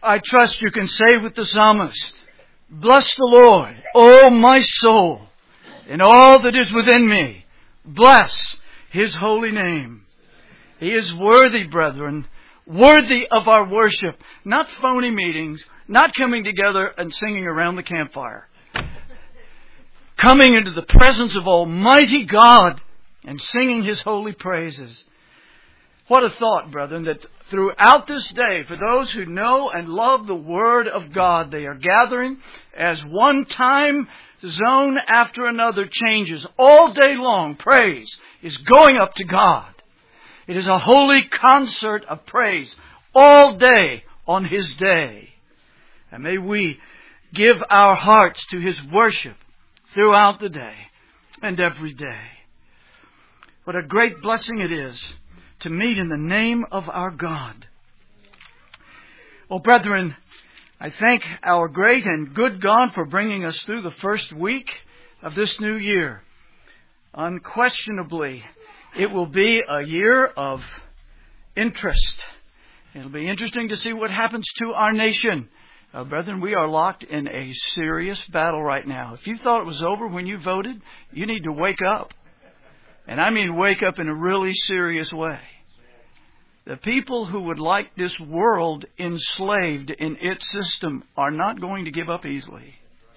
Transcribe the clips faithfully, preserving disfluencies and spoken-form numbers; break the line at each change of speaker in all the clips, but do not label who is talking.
I trust you can say with the psalmist, bless the Lord, O my soul, and all that is within me. Bless His holy name. He is worthy, brethren, worthy of our worship. Not phony meetings, not coming together and singing around the campfire. Coming into the presence of Almighty God and singing His holy praises. What a thought, brethren, that throughout this day, for those who know and love the Word of God, they are gathering as one time zone after another changes. All day long, praise is going up to God. It is a holy concert of praise all day on His day. And may we give our hearts to His worship throughout the day and every day. What a great blessing it is to meet in the name of our God. Well, brethren, I thank our great and good God for bringing us through the first week of this new year. Unquestionably, it will be a year of interest. It'll be interesting to see what happens to our nation. Uh, brethren, we are locked in a serious battle right now. If you thought it was over when you voted, you need to wake up. And I mean wake up in a really serious way. The people who would like this world enslaved in its system are not going to give up easily.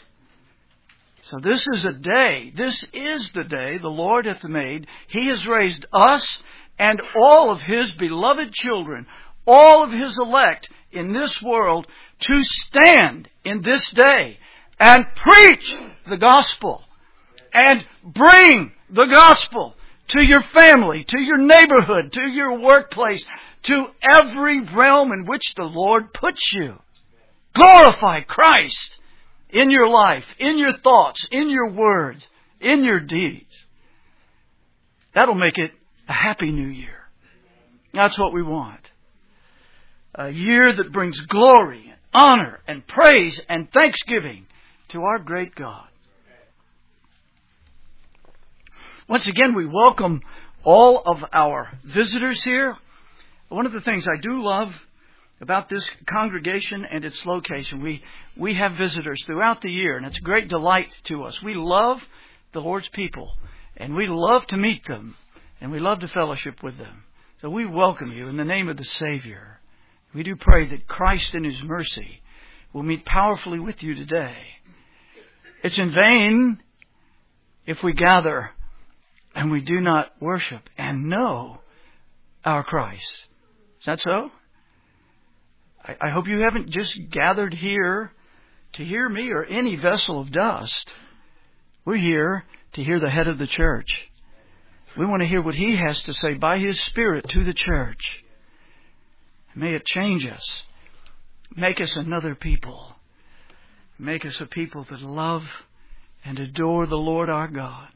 So this is a day, this is the day the Lord hath made. He has raised us and all of His beloved children, all of His elect in this world to stand in this day and preach the gospel and bring the gospel to your family, to your neighborhood, to your workplace, to every realm in which the Lord puts you. Glorify Christ in your life, in your thoughts, in your words, in your deeds. That'll make it a happy new year. That's what we want. A year that brings glory, honor, and praise and thanksgiving to our great God. Once again, we welcome all of our visitors here. One of the things I do love about this congregation and its location, we, we have visitors throughout the year, and it's a great delight to us. We love the Lord's people, and we love to meet them, and we love to fellowship with them. So we welcome you in the name of the Savior. We do pray that Christ in His mercy will meet powerfully with you today. It's in vain if we gather and we do not worship and know our Christ. Is that so? I, I hope you haven't just gathered here to hear me or any vessel of dust. We're here to hear the head of the church. We want to hear what He has to say by His Spirit to the church. May it change us. Make us another people. Make us a people that love and adore the Lord our God.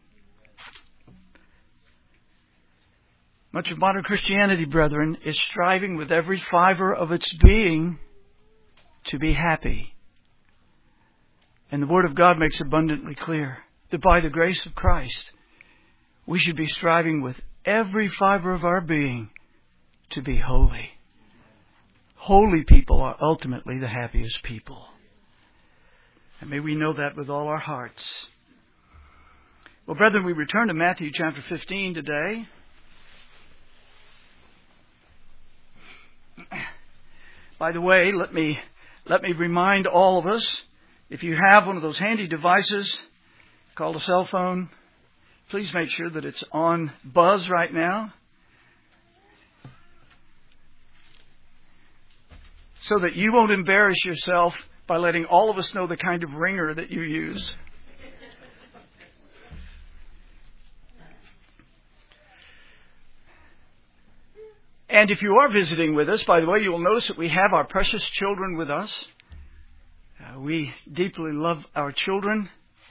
Much of modern Christianity, brethren, is striving with every fiber of its being to be happy. And the Word of God makes abundantly clear that by the grace of Christ, we should be striving with every fiber of our being to be holy. Holy people are ultimately the happiest people. And may we know that with all our hearts. Well, brethren, we return to Matthew chapter fifteen today. By the way, let me let me remind all of us, if you have one of those handy devices called a cell phone, please make sure that it's on buzz right now, so that you won't embarrass yourself by letting all of us know the kind of ringer that you use. And if you are visiting with us, by the way, you will notice that we have our precious children with us. Uh, we deeply love our children.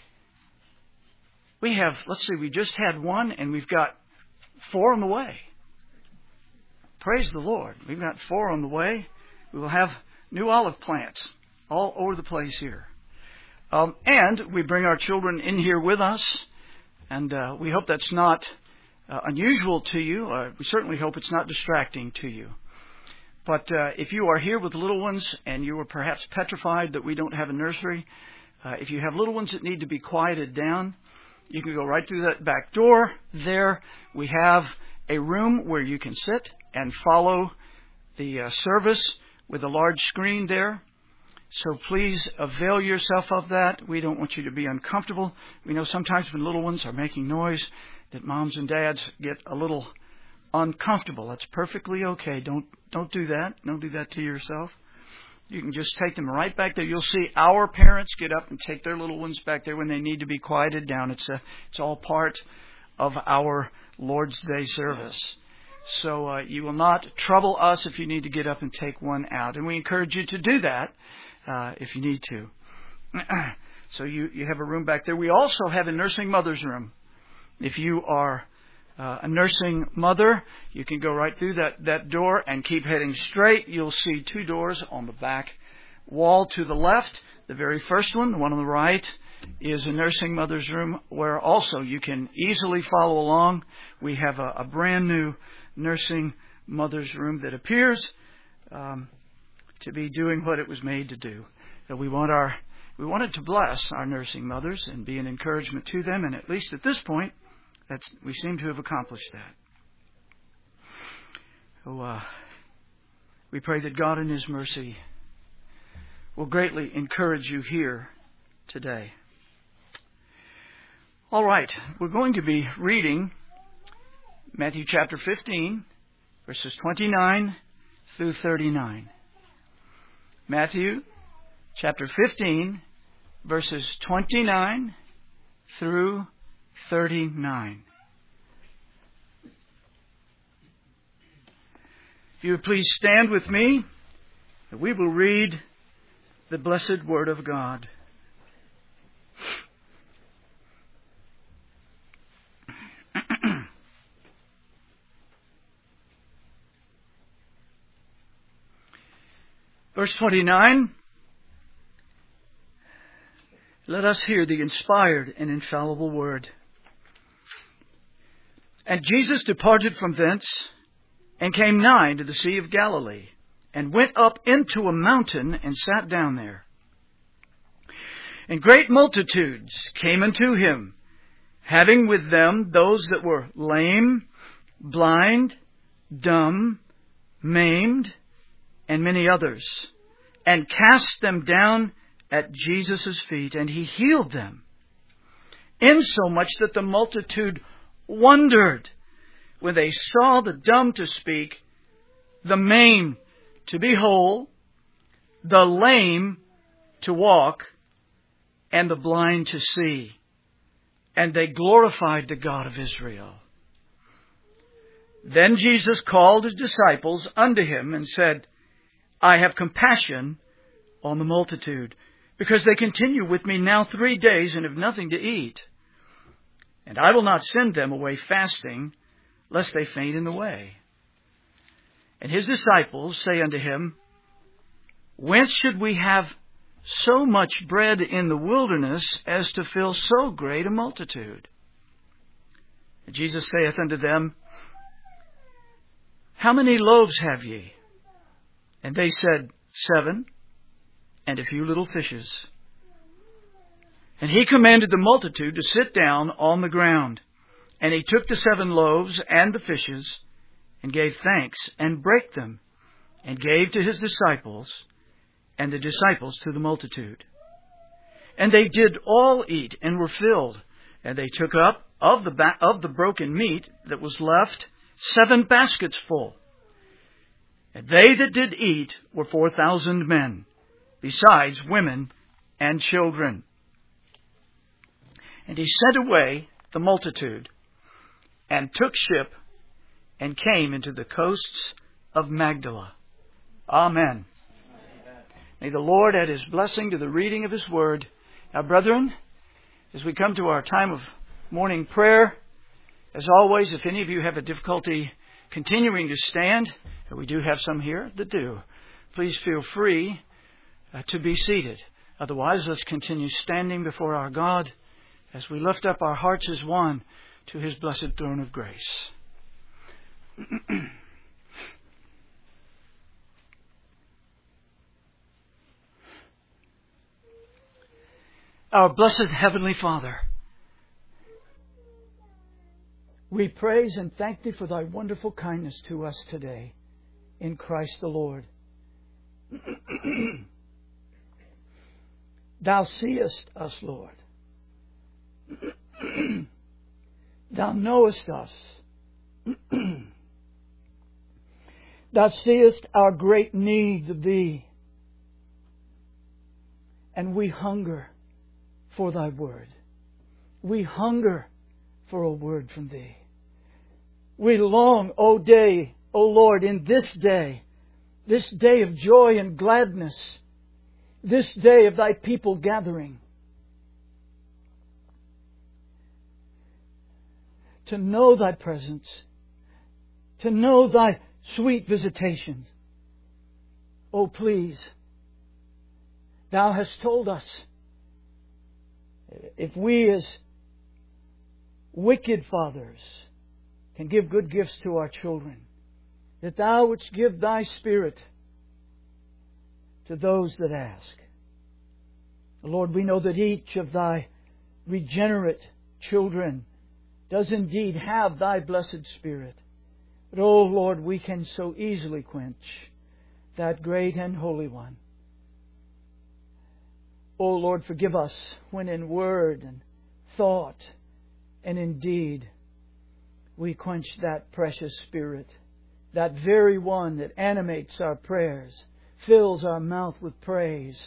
We have, let's see, we just had one and we've got four on the way. Praise the Lord. We've got four on the way. We will have new olive plants all over the place here. Um, and we bring our children in here with us. And uh, we hope that's not uh, unusual to you. Uh, we certainly hope it's not distracting to you. But uh, if you are here with little ones and you are perhaps petrified that we don't have a nursery, uh, if you have little ones that need to be quieted down, you can go right through that back door. There we have a room where you can sit and follow the uh, service with a large screen there. So please avail yourself of that. We don't want you to be uncomfortable. We know sometimes when little ones are making noise that moms and dads get a little uncomfortable. That's perfectly okay. Don't don't do that. Don't do that to yourself. You can just take them right back there. You'll see our parents get up and take their little ones back there when they need to be quieted down. It's a, it's all part of our Lord's Day service. So uh, you will not trouble us if you need to get up and take one out. And we encourage you to do that uh, if you need to. So you, you have a room back there. We also have a nursing mother's room. If you are uh, a nursing mother, you can go right through that, that door and keep heading straight. You'll see two doors on the back wall to the left. The very first one, the one on the right, is a nursing mother's room where also you can easily follow along. We have a, a brand new nursing mother's room that appears um, to be doing what it was made to do. So we want our we wanted to bless our nursing mothers and be an encouragement to them, and at least at this point, that's we seem to have accomplished that. So uh, we pray that God in His mercy will greatly encourage you here today. All right, we're going to be reading Matthew chapter fifteen, verses twenty-nine through thirty-nine. Matthew chapter fifteen, verses twenty-nine through thirty-nine. If you would please stand with me, we will read the blessed Word of God. Verse twenty-nine, let us hear the inspired and infallible word. And Jesus departed from thence, and came nigh to the Sea of Galilee, and went up into a mountain, and sat down there. And great multitudes came unto him, having with them those that were lame, blind, dumb, maimed, and many others, and cast them down at Jesus' feet, and he healed them, insomuch that the multitude wondered when they saw the dumb to speak, the maimed to be whole, the lame to walk, and the blind to see. And they glorified the God of Israel. Then Jesus called his disciples unto him, and said, I have compassion on the multitude, because they continue with me now three days and have nothing to eat. And I will not send them away fasting, lest they faint in the way. And his disciples say unto him, Whence should we have so much bread in the wilderness as to fill so great a multitude? And Jesus saith unto them, How many loaves have ye? And they said, Seven, and a few little fishes. And he commanded the multitude to sit down on the ground. And he took the seven loaves and the fishes, and gave thanks, and brake them, and gave to his disciples, and the disciples to the multitude. And they did all eat, and were filled. And they took up of the ba- of the broken meat that was left seven baskets full. And they that did eat were four thousand men, besides women and children. And he sent away the multitude, and took ship, and came into the coasts of Magdala. Amen. Amen. May the Lord add his blessing to the reading of his word. Now, brethren, as we come to our time of morning prayer, as always, if any of you have a difficulty continuing to stand, and we do have some here that do, please feel free uh, to be seated. Otherwise, let's continue standing before our God as we lift up our hearts as one to his blessed throne of grace. Our blessed Heavenly Father, we praise and thank Thee for Thy wonderful kindness to us today in Christ the Lord. Thou seest us, Lord. Thou knowest us. Thou seest our great needs of Thee. And we hunger for Thy word. We hunger for a word from Thee. We long, O day, O Lord, in this day, this day of joy and gladness, this day of Thy people gathering, to know Thy presence, to know Thy sweet visitations. Oh, please, Thou hast told us, if we as wicked fathers can give good gifts to our children, that Thou wouldst give Thy Spirit to those that ask. Lord, we know that each of Thy regenerate children does indeed have Thy blessed Spirit. But, oh Lord, we can so easily quench that great and holy one. Oh Lord, forgive us when in word and thought and in deed we quench that precious Spirit, that very one that animates our prayers, fills our mouth with praise,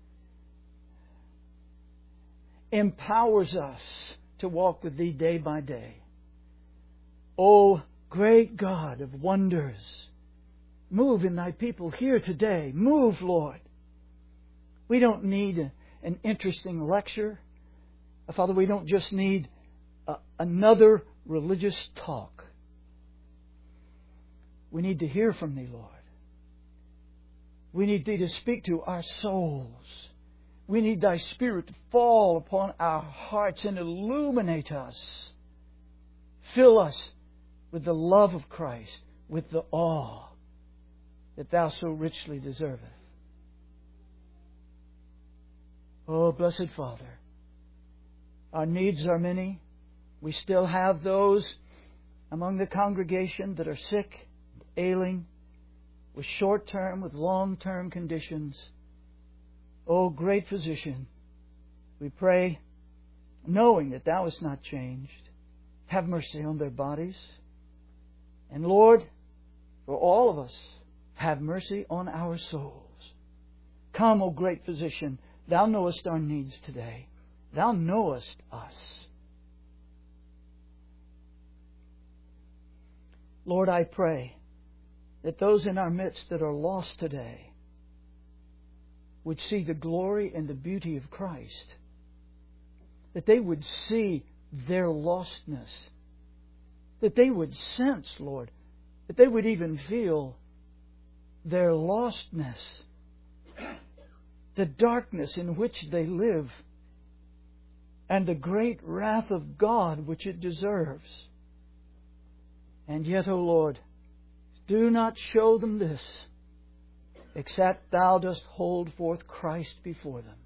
empowers us to walk with Thee day by day. O great God of wonders, move in Thy people here today. Move, Lord. We don't need a, an interesting lecture. Father, we don't just need a, another religious talk. We need to hear from Thee, Lord. We need Thee to speak to our souls. We need Thy Spirit to fall upon our hearts and illuminate us. Fill us with the love of Christ, with the awe that Thou so richly deservest. Oh, blessed Father, our needs are many. We still have those among the congregation that are sick, ailing, with short-term, with long-term conditions. Oh, great Physician, we pray, knowing that Thou hast not changed, have mercy on their bodies. And Lord, for all of us, have mercy on our souls. Come, O great Physician, Thou knowest our needs today. Thou knowest us. Lord, I pray that those in our midst that are lost today would see the glory and the beauty of Christ. That they would see their lostness. That they would sense, Lord, that they would even feel their lostness. The darkness in which they live. And the great wrath of God which it deserves. And yet, O Lord, do not show them this, except Thou dost hold forth Christ before them.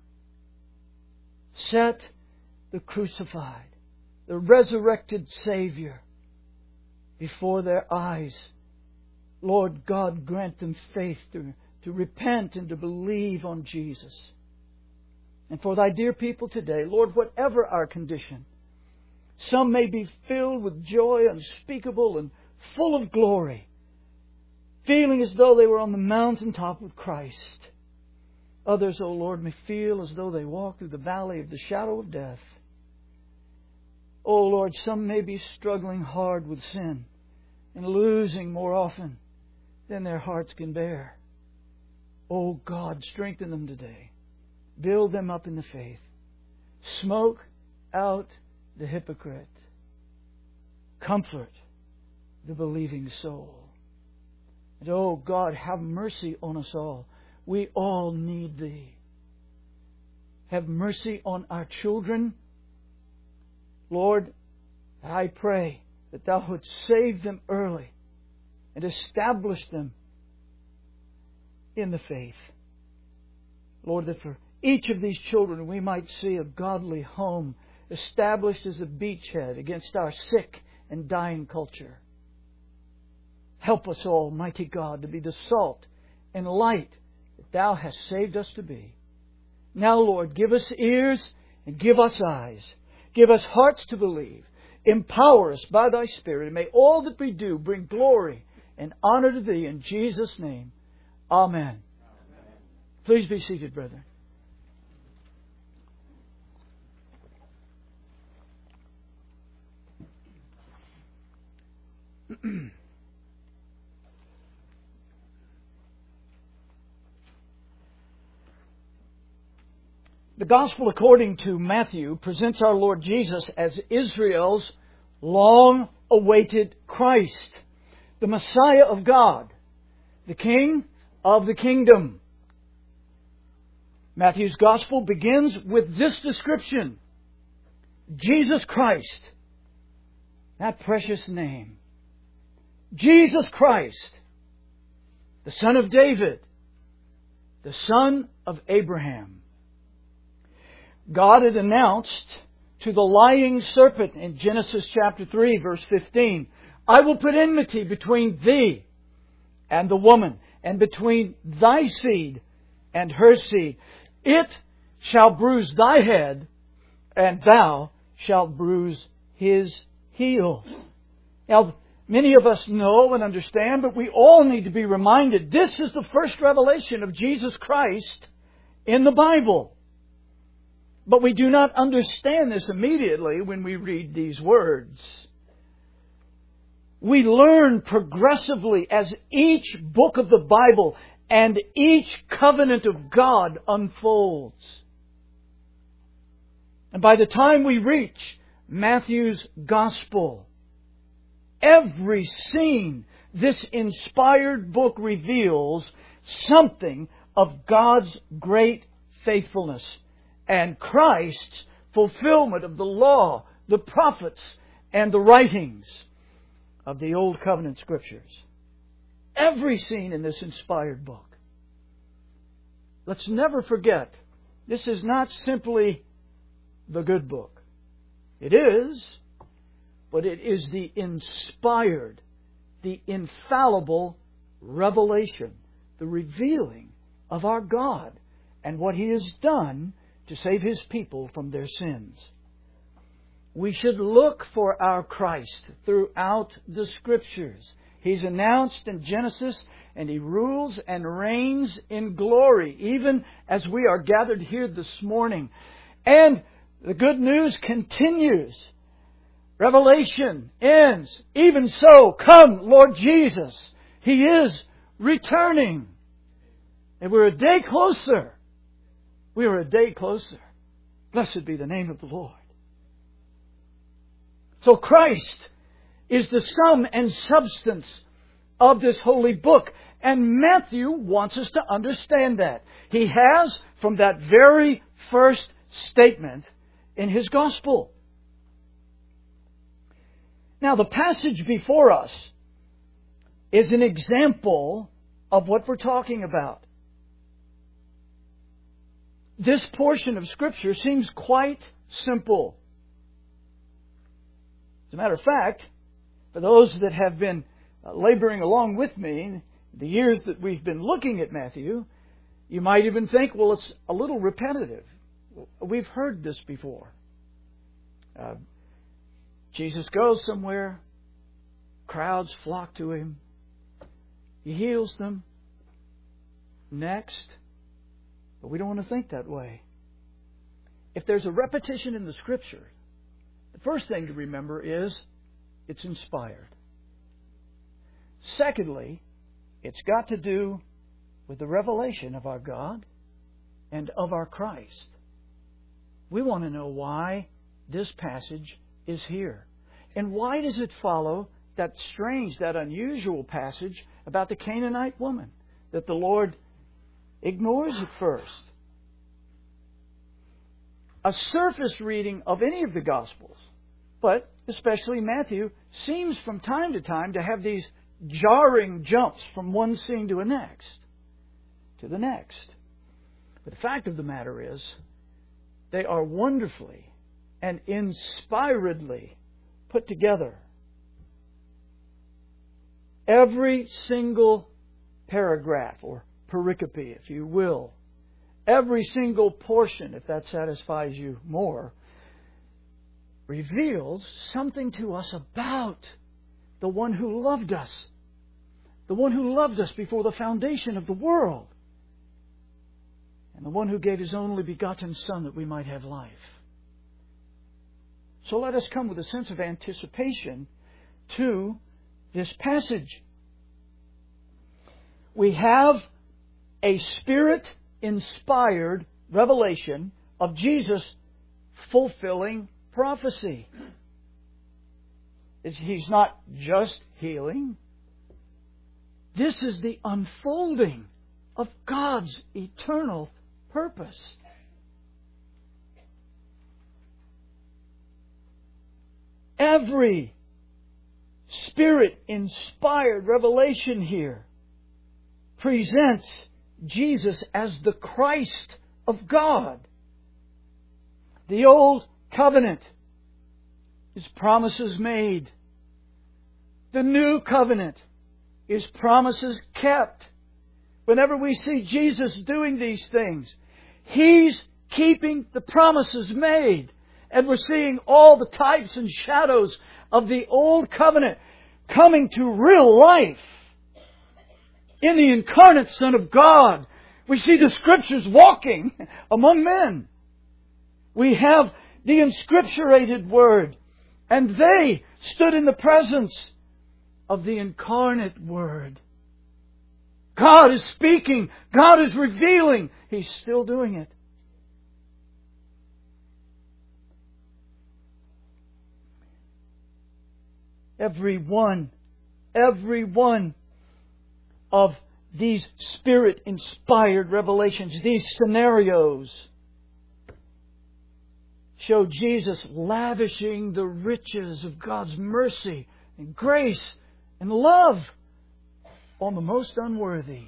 Set the crucified, the resurrected Savior before their eyes. Lord God, grant them faith to, to repent and to believe on Jesus. And for Thy dear people today, Lord, whatever our condition, some may be filled with joy unspeakable and full of glory, feeling as though they were on the mountaintop with Christ. Others, O Lord, may feel as though they walk through the valley of the shadow of death. O Lord, some may be struggling hard with sin and losing more often than their hearts can bear. O God, strengthen them today. Build them up in the faith. Smoke out the hypocrite. Comfort the believing soul. And oh God, have mercy on us all. We all need Thee. Have mercy on our children. Lord, I pray that Thou would save them early and establish them in the faith. Lord, that for each of these children we might see a godly home established as a beachhead against our sick and dying culture. Help us, Almighty God, to be the salt and light that Thou hast saved us to be. Now, Lord, give us ears and give us eyes. Give us hearts to believe. Empower us by Thy Spirit. And may all that we do bring glory and honor to Thee in Jesus' name. Amen. Amen. Please be seated, brethren. The Gospel according to Matthew presents our Lord Jesus as Israel's long-awaited Christ, the Messiah of God, the King of the kingdom. Matthew's Gospel begins with this description: Jesus Christ, that precious name. Jesus Christ, the Son of David, the Son of Abraham. God had announced to the lying serpent in Genesis chapter three, verse fifteen, I will put enmity between thee and the woman, and between thy seed and her seed. It shall bruise thy head, and thou shalt bruise his heel. Now, many of us know and understand, but we all need to be reminded, this is the first revelation of Jesus Christ in the Bible. But we do not understand this immediately when we read these words. We learn progressively as each book of the Bible and each covenant of God unfolds. And by the time we reach Matthew's Gospel, every scene this inspired book reveals something of God's great faithfulness and Christ's fulfillment of the law, the prophets, and the writings of the Old Covenant Scriptures. Every scene in this inspired book. Let's never forget, this is not simply the good book. It is, but it is the inspired, the infallible revelation, the revealing of our God and what He has done to save His people from their sins. We should look for our Christ throughout the Scriptures. He's announced in Genesis, and He rules and reigns in glory, even as we are gathered here this morning. And the good news continues. Revelation ends. Even so, come, Lord Jesus. He is returning. And we're a day closer. We are a day closer. Blessed be the name of the Lord. So Christ is the sum and substance of this holy book. And Matthew wants us to understand that. He has from that very first statement in his Gospel. Now, the passage before us is an example of what we're talking about. This portion of Scripture seems quite simple. As a matter of fact, for those that have been laboring along with me, the years that we've been looking at Matthew, you might even think, well, it's a little repetitive. We've heard this before. Uh, Jesus goes somewhere, crowds flock to Him, He heals them. Next. But we don't want to think that way. If there's a repetition in the Scripture, the first thing to remember is it's inspired. Secondly, it's got to do with the revelation of our God and of our Christ. We want to know why this passage is here. And why does it follow that strange, that unusual passage about the Canaanite woman that the Lord ignores at first? A surface reading of any of the Gospels, but especially Matthew, seems from time to time to have these jarring jumps from one scene to the next, to the next. But the fact of the matter is, they are wonderfully and inspiredly put together. Every single paragraph, or pericope, if you will, every single portion, if that satisfies you more, reveals something to us about the one who loved us. The one who loved us before the foundation of the world. And the one who gave His only begotten Son that we might have life. So let us come with a sense of anticipation to this passage. We have a Spirit-inspired revelation of Jesus fulfilling prophecy. He's not just healing. This is the unfolding of God's eternal purpose. Every Spirit-inspired revelation here presents Jesus as the Christ of God. The Old Covenant is promises made. The New Covenant is promises kept. Whenever we see Jesus doing these things, He's keeping the promises made. And we're seeing all the types and shadows of the Old Covenant coming to real life in the incarnate Son of God. We see the Scriptures walking among men. We have the inscripturated Word, and they stood in the presence of the incarnate Word. God is speaking. God is revealing. He's still doing it. Every one, every one of these Spirit-inspired revelations, these scenarios, show Jesus lavishing the riches of God's mercy and grace and love on the most unworthy.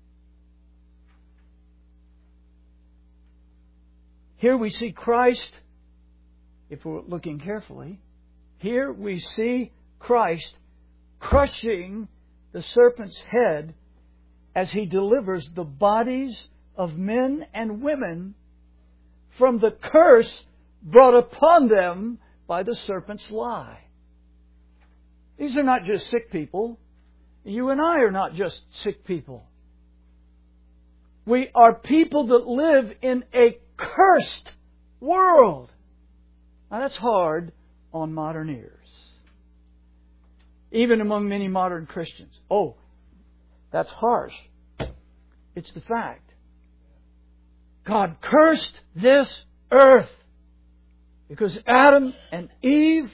Here we see Christ, if we're looking carefully, here we see Christ crushing the serpent's head as He delivers the bodies of men and women from the curse brought upon them by the serpent's lie. These are not just sick people. You and I are not just sick people. We are people that live in a cursed world. Now that's hard on modern ears. Even among many modern Christians. Oh, that's harsh. It's the fact. God cursed this earth because Adam and Eve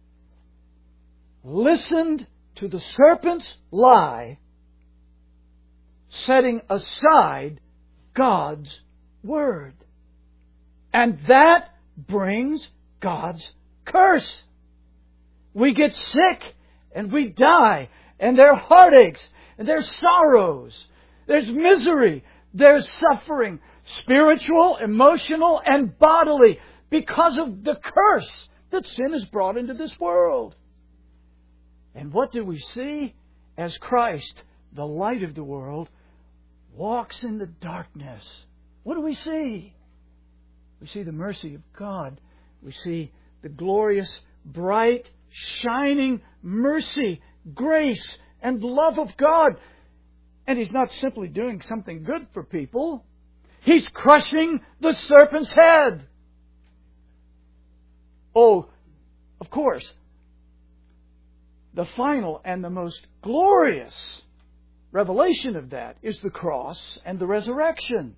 listened to the serpent's lie, setting aside God's Word. And that brings God's curse. We get sick and we die, and there are heartaches, and there's sorrows, there's misery, there's suffering, spiritual, emotional, and bodily, because of the curse that sin has brought into this world. And what do we see as Christ, the light of the world, walks in the darkness? What do we see? We see the mercy of God. We see the glorious, bright, shining mercy, grace, and love of God. And He's not simply doing something good for people. He's crushing the serpent's head. Oh, of course, the final and the most glorious revelation of that is the cross and the resurrection.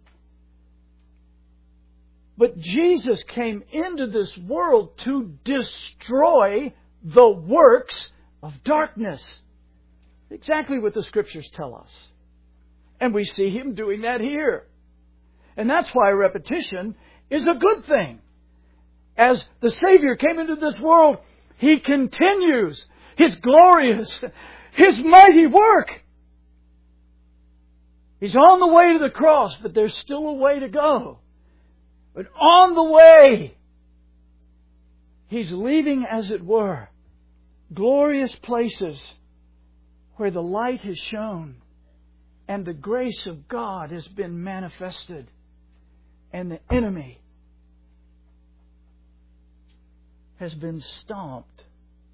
But Jesus came into this world to destroy the works of darkness. Exactly what the Scriptures tell us. And we see Him doing that here. And that's why repetition is a good thing. As the Savior came into this world, He continues His glorious, His mighty work. He's on the way to the cross, but there's still a way to go. But on the way, He's leaving, as it were, glorious places where the light has shone and the grace of God has been manifested, and the enemy has been stomped.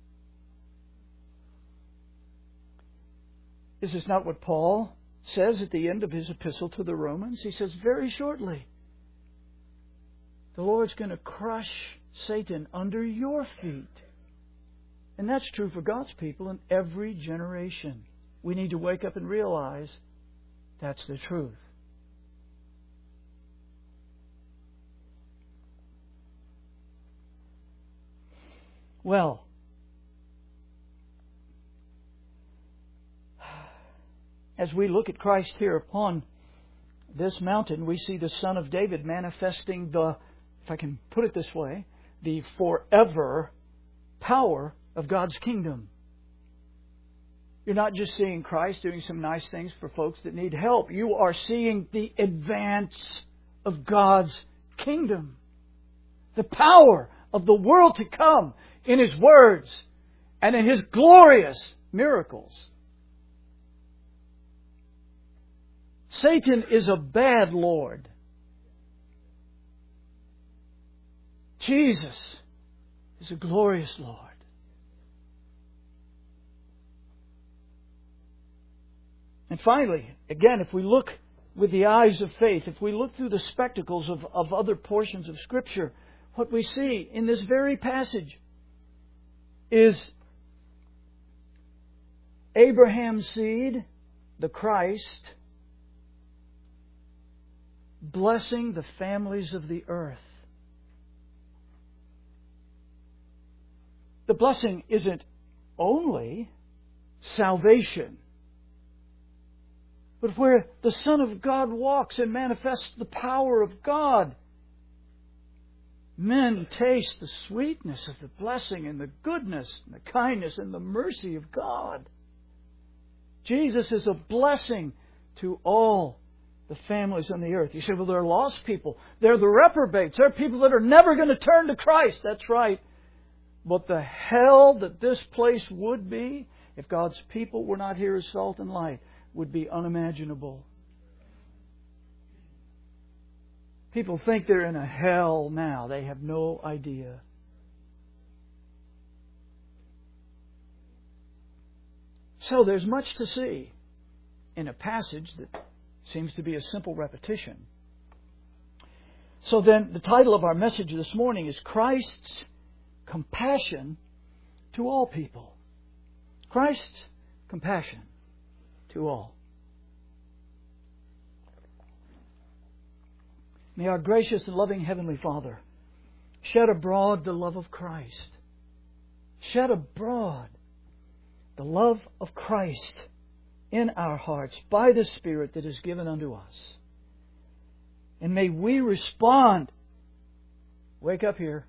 Is this not what Paul says at the end of his epistle to the Romans? He says, very shortly, the Lord's going to crush Satan under your feet. And that's true for God's people in every generation. We need to wake up and realize that's the truth. Well, as we look at Christ here upon this mountain, we see the Son of David manifesting the, if I can put it this way, the forever power of God's kingdom. You're not just seeing Christ doing some nice things for folks that need help. You are seeing the advance of God's kingdom. The power of the world to come in His words and in His glorious miracles. Satan is a bad Lord. Jesus is a glorious Lord. And finally, again, if we look with the eyes of faith, if we look through the spectacles of, of other portions of Scripture, what we see in this very passage is Abraham's seed, the Christ, blessing the families of the earth. The blessing isn't only salvation, but where the Son of God walks and manifests the power of God, men taste the sweetness of the blessing and the goodness and the kindness and the mercy of God. Jesus is a blessing to all the families on the earth. You say, well, they're lost people. They're the reprobates. They're people that are never going to turn to Christ. That's right. But the hell that this place would be if God's people were not here as salt and light would be unimaginable. People think they're in a hell now. They have no idea. So there's much to see in a passage that seems to be a simple repetition. So then, the title of our message this morning is Christ's Compassion to All People. Christ's compassion to all. May our gracious and loving Heavenly Father shed abroad the love of Christ. Shed abroad the love of Christ in our hearts by the Spirit that is given unto us. And may we respond. Wake up here.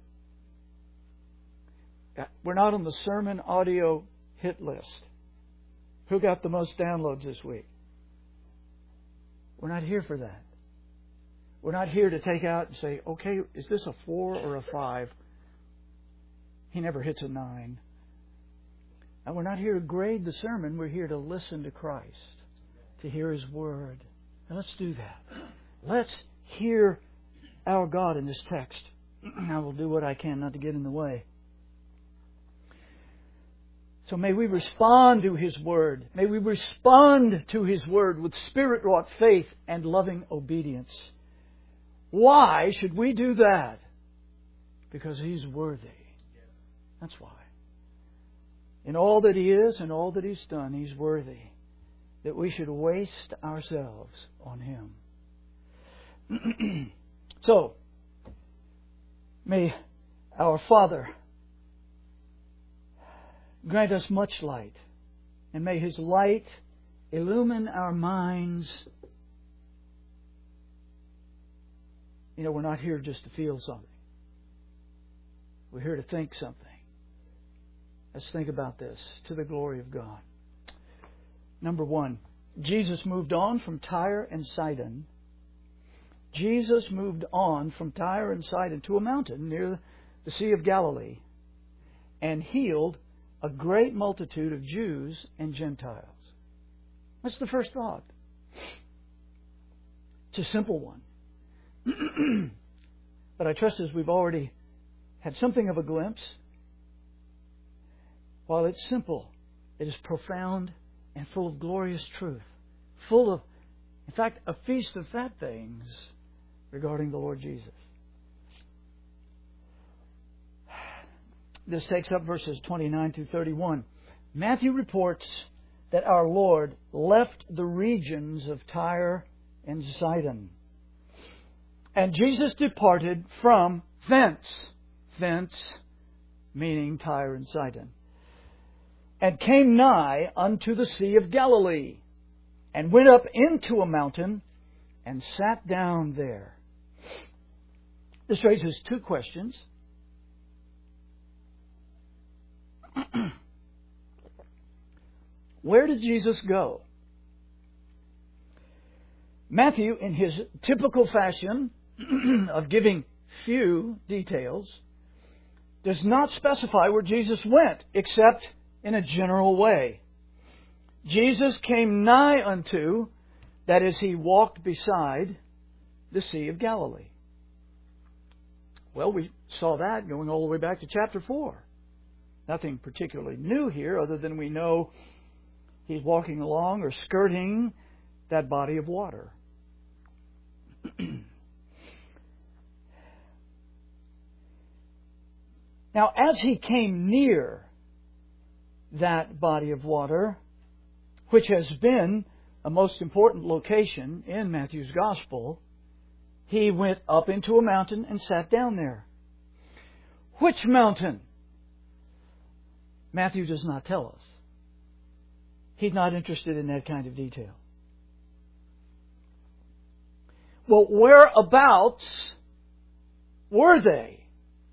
We're not on the sermon audio hit list. Who got the most downloads this week? We're not here for that. We're not here to take out and say, okay, is this a four or a five? He never hits a nine. And we're not here to grade the sermon. We're here to listen to Christ, to hear His Word. Now let's do that. Let's hear our God in this text. I will do what I can not to get in the way. So may we respond to His Word. May we respond to His Word with Spirit-wrought faith and loving obedience. Why should we do that? Because He's worthy. That's why. In all that He is and all that He's done, He's worthy. That we should waste ourselves on Him. So, may our Father grant us much light, and may His light illumine our minds. You know, we're not here just to feel something. We're here to think something. Let's think about this to the glory of God. Number one, Jesus moved on from Tyre and Sidon. Jesus moved on from Tyre and Sidon to a mountain near the Sea of Galilee and healed a great multitude of Jews and Gentiles. That's the first thought. It's a simple one. But I trust as we've already had something of a glimpse, while it's simple, it is profound and full of glorious truth. Full of, in fact, a feast of fat things regarding the Lord Jesus. This takes up verses twenty-nine through thirty-one. Matthew reports that our Lord left the regions of Tyre and Sidon. And Jesus departed from thence. Thence, meaning Tyre and Sidon. And came nigh unto the Sea of Galilee, and went up into a mountain, and sat down there. This raises two questions. Where did Jesus go? Matthew, in his typical fashion of giving few details, does not specify where Jesus went, except in a general way. Jesus came nigh unto, that is, He walked beside the Sea of Galilee. Well, we saw that going all the way back to chapter four. Nothing particularly new here, other than we know He's walking along or skirting that body of water. Now, as He came near that body of water, which has been a most important location in Matthew's Gospel, He went up into a mountain and sat down there. Which mountain? Matthew does not tell us. He's not interested in that kind of detail. Well, whereabouts were they?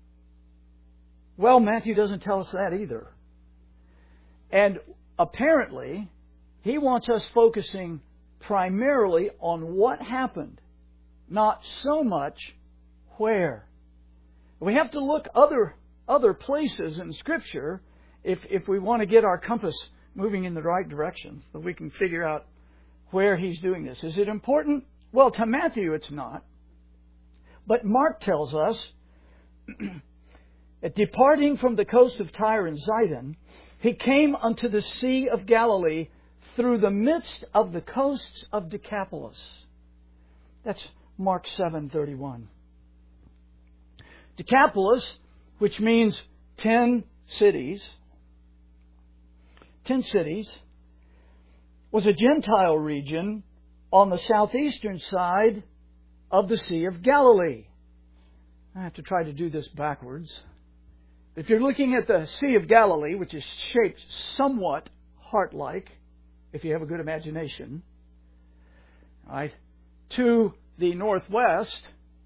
Well, Matthew doesn't tell us that either. And apparently, he wants us focusing primarily on what happened, not so much where. We have to look other other places in Scripture if if we want to get our compass moving in the right direction, so we can figure out where He's doing this. Is it important? Well, to Matthew it's not. But Mark tells us that departing from the coast of Tyre and Sidon, He came unto the Sea of Galilee through the midst of the coasts of Decapolis. That's Mark seven thirty-one. Decapolis, which means ten cities, ten cities, was a Gentile region on the southeastern side of the Sea of Galilee. I have to try to do this backwards. If you're looking at the Sea of Galilee, which is shaped somewhat heart-like, if you have a good imagination, right, to the northwest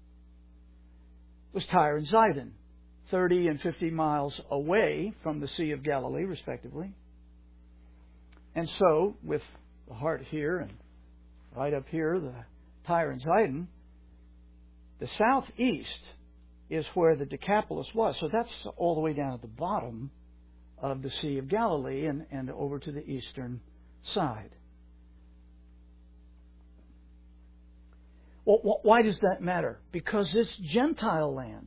was Tyre and Sidon, thirty and fifty miles away from the Sea of Galilee, respectively. And so, with the heart here and right up here, the Tyre and Sidon, the southeast is where the Decapolis was. So that's all the way down at the bottom of the Sea of Galilee and, and over to the eastern side. Well, why does that matter? Because it's Gentile land.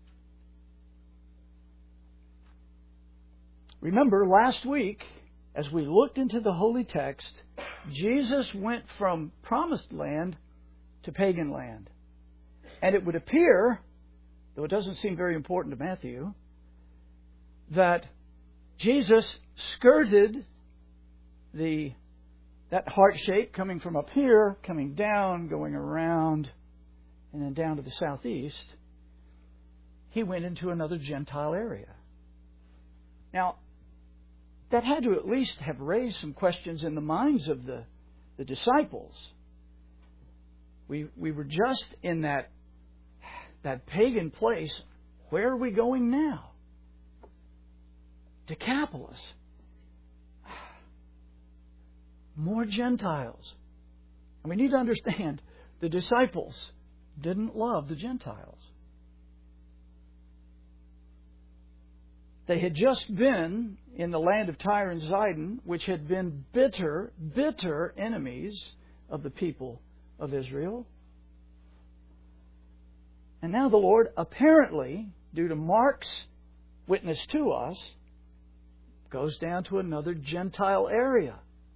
Remember, last week, as we looked into the Holy Text, Jesus went from promised land to pagan land. And it would appear, though it doesn't seem very important to Matthew, that Jesus skirted the that heart shape coming from up here, coming down, going around, and then down to the southeast. He went into another Gentile area. Now, that had to at least have raised some questions in the minds of the, the disciples. We we were just in that that pagan place. Where are we going now? Decapolis. more Gentiles. And we need to understand, the disciples didn't love the Gentiles. They had just been in the land of Tyre and Zidon, which had been bitter, bitter enemies of the people of Israel. And now the Lord, apparently, due to Mark's witness to us, goes down to another Gentile area.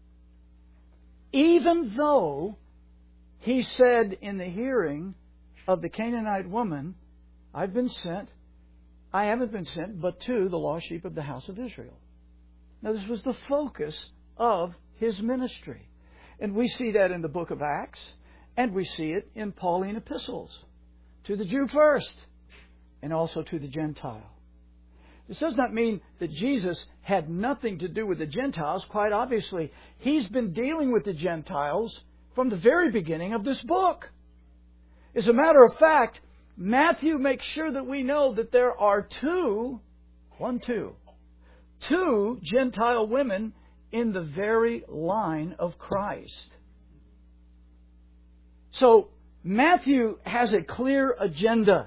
Even though He said in the hearing of the Canaanite woman, I've been sent, I haven't been sent, but to the lost sheep of the house of Israel. Now, this was the focus of His ministry. And we see that in the book of Acts, and we see it in Pauline epistles. To the Jew first, and also to the Gentile. This does not mean that Jesus had nothing to do with the Gentiles. Quite obviously, He's been dealing with the Gentiles from the very beginning of this book. As a matter of fact, Matthew makes sure that we know that there are two, one, two, two Gentile women in the very line of Christ. So, Matthew has a clear agenda.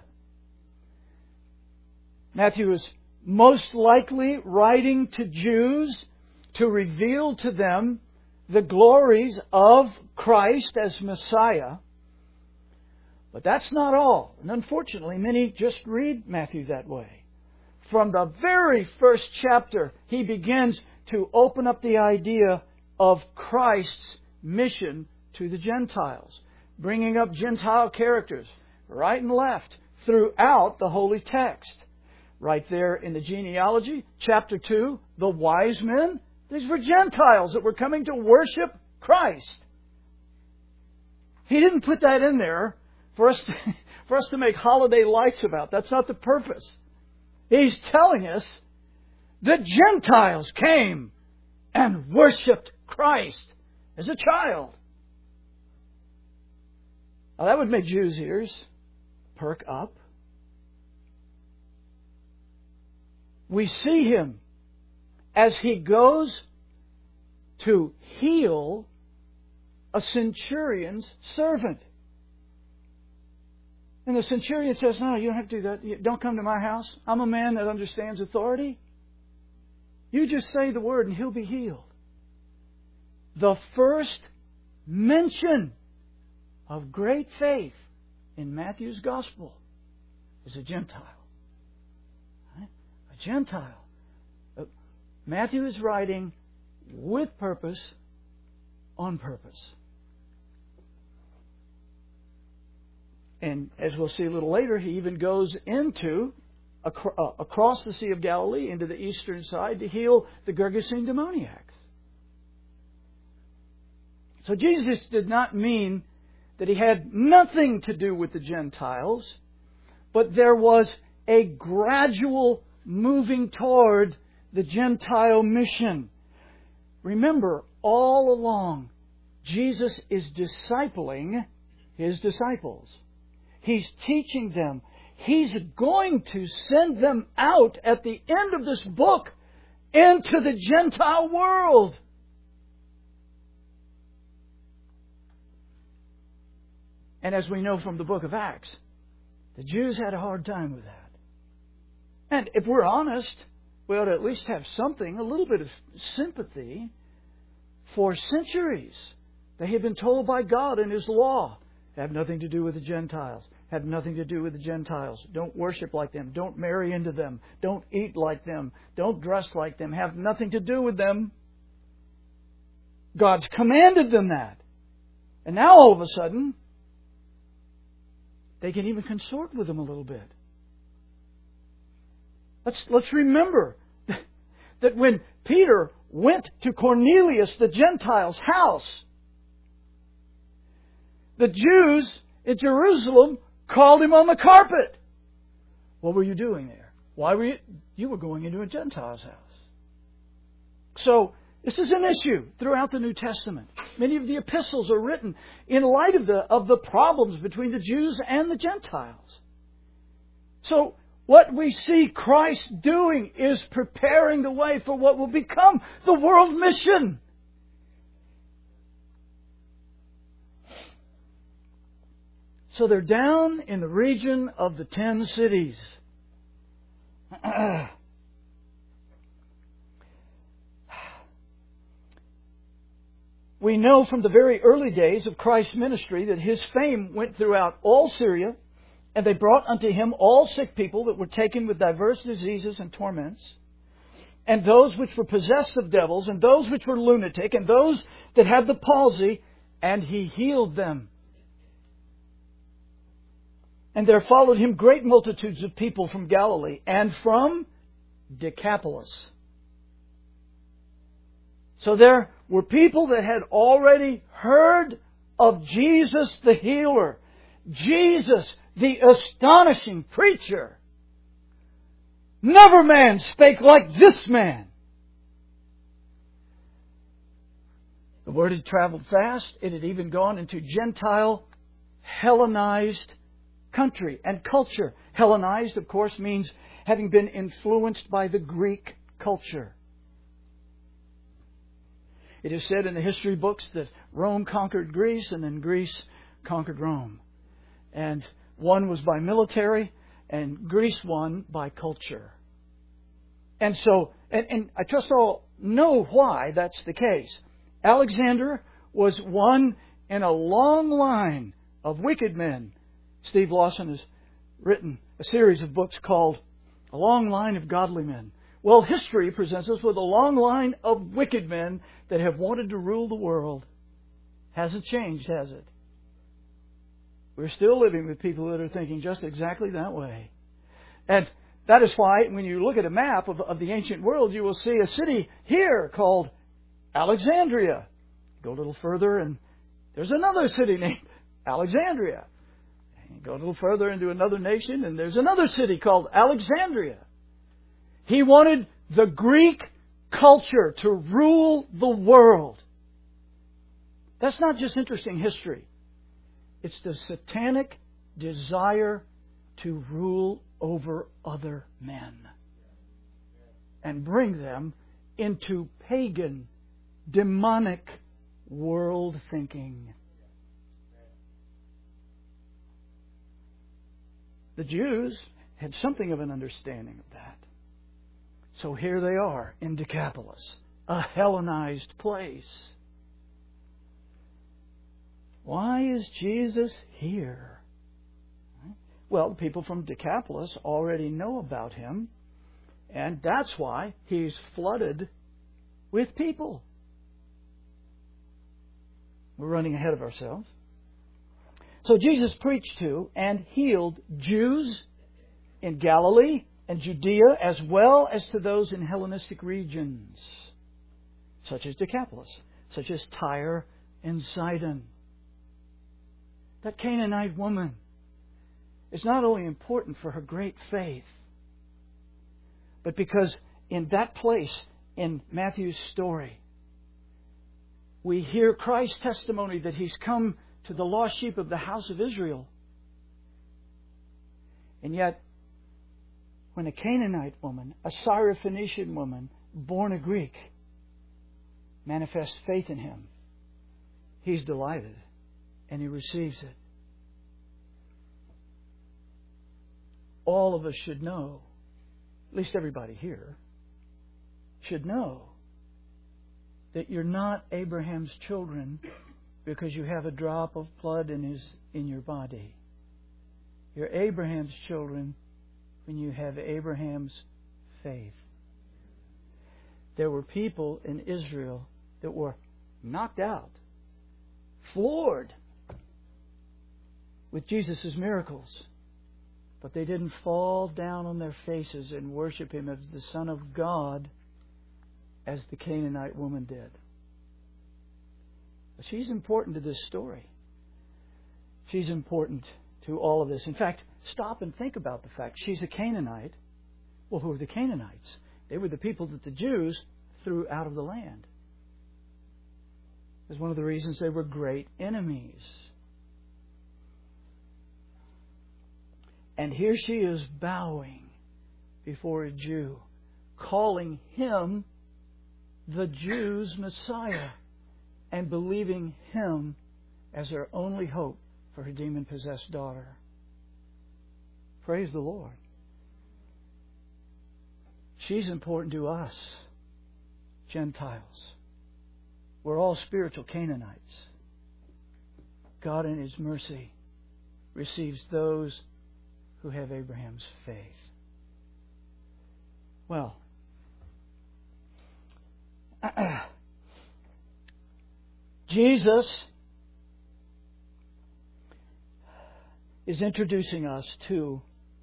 Matthew is most likely writing to Jews to reveal to them the glories of Christ as Messiah. But that's not all. And unfortunately, many just read Matthew that way. From the very first chapter, he begins to open up the idea of Christ's mission to the Gentiles, bringing up Gentile characters right and left throughout the holy text. Right there in the genealogy, chapter two, the wise men, these were Gentiles that were coming to worship Christ. He didn't put that in there for us to, for us to make holiday lights about. That's not the purpose. He's telling us that Gentiles came and worshipped Christ as a child. Now that would make Jews' ears perk up. We see Him as He goes to heal a centurion's servant. And the centurion says, no, you don't have to do that. Don't come to my house. I'm a man that understands authority. You just say the word and he'll be healed. The first mention of great faith in Matthew's Gospel is a Gentile. Right? A Gentile. Matthew is writing with purpose, on purpose. And as we'll see a little later, he even goes into, across the Sea of Galilee, into the eastern side to heal the Gergesene demoniacs. So Jesus did not mean that He had nothing to do with the Gentiles, but there was a gradual moving toward the Gentile mission. Remember, all along, Jesus is discipling His disciples. He's teaching them. He's going to send them out at the end of this book into the Gentile world. And as we know from the book of Acts, the Jews had a hard time with that. And if we're honest, we ought to at least have something, a little bit of sympathy. For centuries, they had been told by God in His law, have nothing to do with the Gentiles. Have nothing to do with the Gentiles. Don't worship like them. Don't marry into them. Don't eat like them. Don't dress like them. Have nothing to do with them. God's commanded them that. And now all of a sudden, they can even consort with them a little bit. Let's, let's remember that when Peter went to Cornelius, the Gentile's house, the Jews in Jerusalem called him on the carpet. What were you doing there? Why were you? You were going into a Gentile's house. So, this is an issue throughout the New Testament. Many of the epistles are written in light of the, of the problems between the Jews and the Gentiles. So, what we see Christ doing is preparing the way for what will become the world mission. So they're down in the region of the ten cities. We know from the very early days of Christ's ministry that His fame went throughout all Syria, and they brought unto Him all sick people that were taken with diverse diseases and torments, and those which were possessed of devils, and those which were lunatic, and those that had the palsy, and He healed them. And there followed Him great multitudes of people from Galilee and from Decapolis. So there were people that had already heard of Jesus the healer, Jesus the astonishing preacher. Never man spake like this man. The word had traveled fast. It had even gone into Gentile, Hellenized country and culture. Hellenized, of course, means having been influenced by the Greek culture. It is said in the history books that Rome conquered Greece and then Greece conquered Rome. And one was by military and Greece won by culture. And so, and, and I trust all know why that's the case. Alexander was one in a long line of wicked men. Steve Lawson has written a series of books called A Long Line of Godly Men. Well, history presents us with a long line of wicked men that have wanted to rule the world. Hasn't changed, has it? We're still living with people that are thinking just exactly that way. And that is why when you look at a map of, of the ancient world, you will see a city here called Alexandria. Go a little further and there's another city named Alexandria. And go a little further into another nation and there's another city called Alexandria. He wanted the Greek culture to rule the world. That's not just interesting history. It's the satanic desire to rule over other men and bring them into pagan, demonic world thinking. The Jews had something of an understanding of that. So here they are in Decapolis, a Hellenized place. Why is Jesus here? Well, the people from Decapolis already know about Him, and that's why He's flooded with people. We're running ahead of ourselves. So Jesus preached to and healed Jews in Galilee and Judea, as well as to those in Hellenistic regions, such as Decapolis, such as Tyre and Sidon. That Canaanite woman is not only important for her great faith, but because in that place, in Matthew's story, we hear Christ's testimony that He's come to the lost sheep of the house of Israel. And yet, when a Canaanite woman, a Syrophoenician woman, born a Greek, manifests faith in Him, He's delighted and He receives it. All of us should know, at least everybody here, should know that you're not Abraham's children because you have a drop of blood in his in your body. You're Abraham's children when you have Abraham's faith. There were people in Israel that were knocked out, floored with Jesus' miracles. But they didn't fall down on their faces and worship Him as the Son of God as the Canaanite woman did. But she's important to this story. She's important to all of this. In fact, stop and think about the fact she's a Canaanite. Well, who are the Canaanites? They were the people that the Jews threw out of the land. It's one of the reasons they were great enemies. And here she is bowing before a Jew, calling him the Jews' Messiah, and believing Him as her only hope for her demon-possessed daughter. Praise the Lord. She's important to us, Gentiles. We're all spiritual Canaanites. God in His mercy receives those who have Abraham's faith. Well, Jesus is introducing us to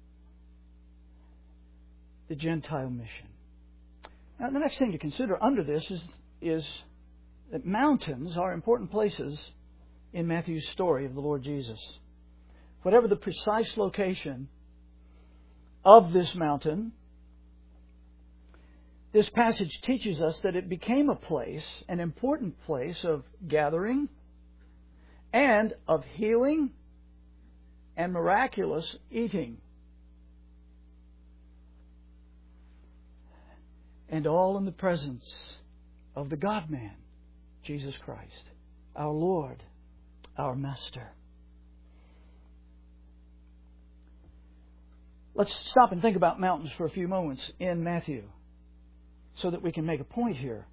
the Gentile mission. Now, the next thing to consider under this is, is that mountains are important places in Matthew's story of the Lord Jesus. Whatever the precise location of this mountain, this passage teaches us that it became a place, an important place of gathering and of healing and miraculous eating. And all in the presence of the God-man, Jesus Christ, our Lord, our Master. Let's stop and think about mountains for a few moments in Matthew so that we can make a point here.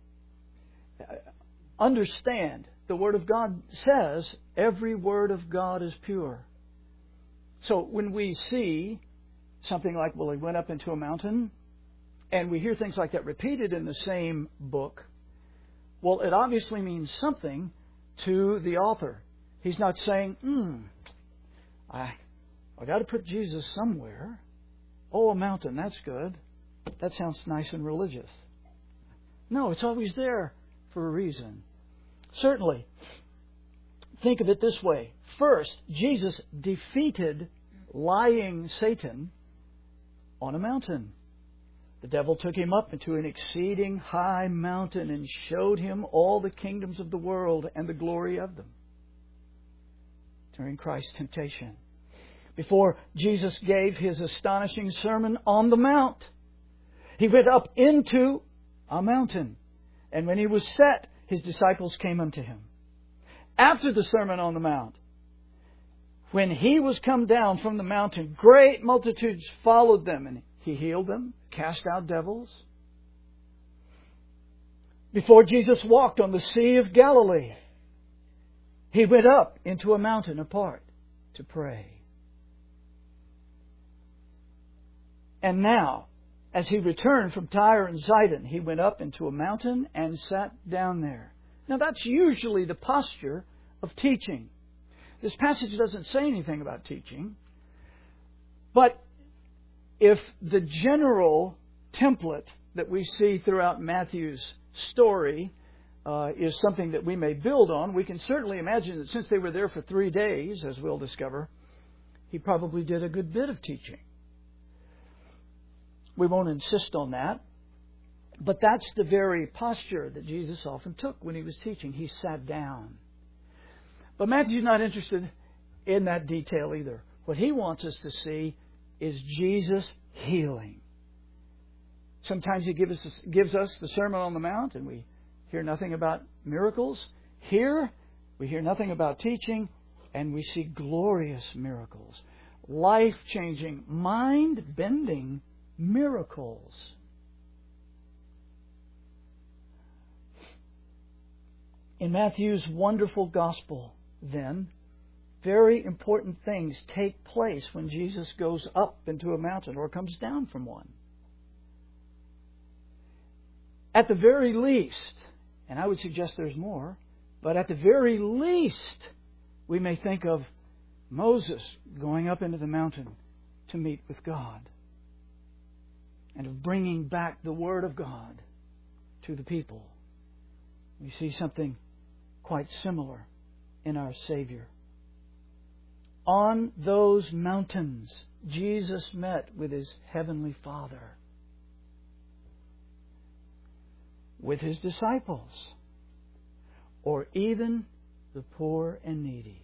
Understand, the Word of God says every word of God is pure. So when we see something like, well, he went up into a mountain, and we hear things like that repeated in the same book, well, it obviously means something to the author. He's not saying, hmm, I, I got to put Jesus somewhere. Oh, a mountain, that's good. That sounds nice and religious. No, it's always there for a reason. Certainly, think of it this way. First, Jesus defeated lying Satan on a mountain. The devil took him up into an exceeding high mountain and showed him all the kingdoms of the world and the glory of them during Christ's temptation. Before Jesus gave His astonishing Sermon on the Mount, He went up into a mountain. And when He was set, His disciples came unto Him. After the Sermon on the Mount, when He was come down from the mountain, great multitudes followed them, and He healed them, cast out devils. Before Jesus walked on the Sea of Galilee, He went up into a mountain apart to pray. And now, as He returned from Tyre and Sidon, He went up into a mountain and sat down there. Now that's usually the posture of teaching. This passage doesn't say anything about teaching, but if the general template that we see throughout Matthew's story uh, is something that we may build on, we can certainly imagine that since they were there for three days, as we'll discover, He probably did a good bit of teaching. We won't insist on that, but that's the very posture that Jesus often took when He was teaching. He sat down. But Matthew's not interested in that detail either. What he wants us to see is Jesus healing. Sometimes He gives us, gives us the Sermon on the Mount and we hear nothing about miracles. Here, we hear nothing about teaching and we see glorious miracles. Life-changing, mind-bending miracles. In Matthew's wonderful gospel, then, very important things take place when Jesus goes up into a mountain or comes down from one. At the very least, and I would suggest there's more, but at the very least, we may think of Moses going up into the mountain to meet with God and of bringing back the Word of God to the people. We see something quite similar in our Savior. On those mountains, Jesus met with His Heavenly Father, with His disciples, or even the poor and needy.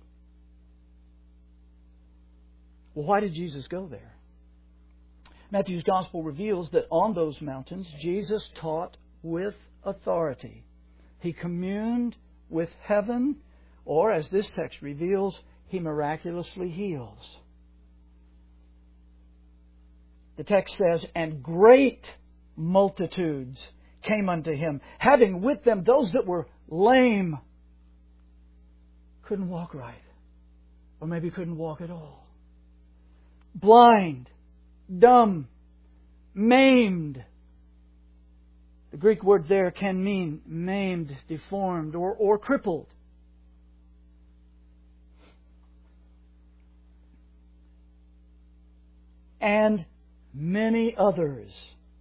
Well, why did Jesus go there? Matthew's Gospel reveals that on those mountains, Jesus taught with authority. He communed with heaven, or as this text reveals, He miraculously heals. The text says, and great multitudes came unto Him, having with them those that were lame, couldn't walk right, or maybe couldn't walk at all, blind, dumb, maimed. The Greek word there can mean maimed, deformed, or, or crippled. And many others.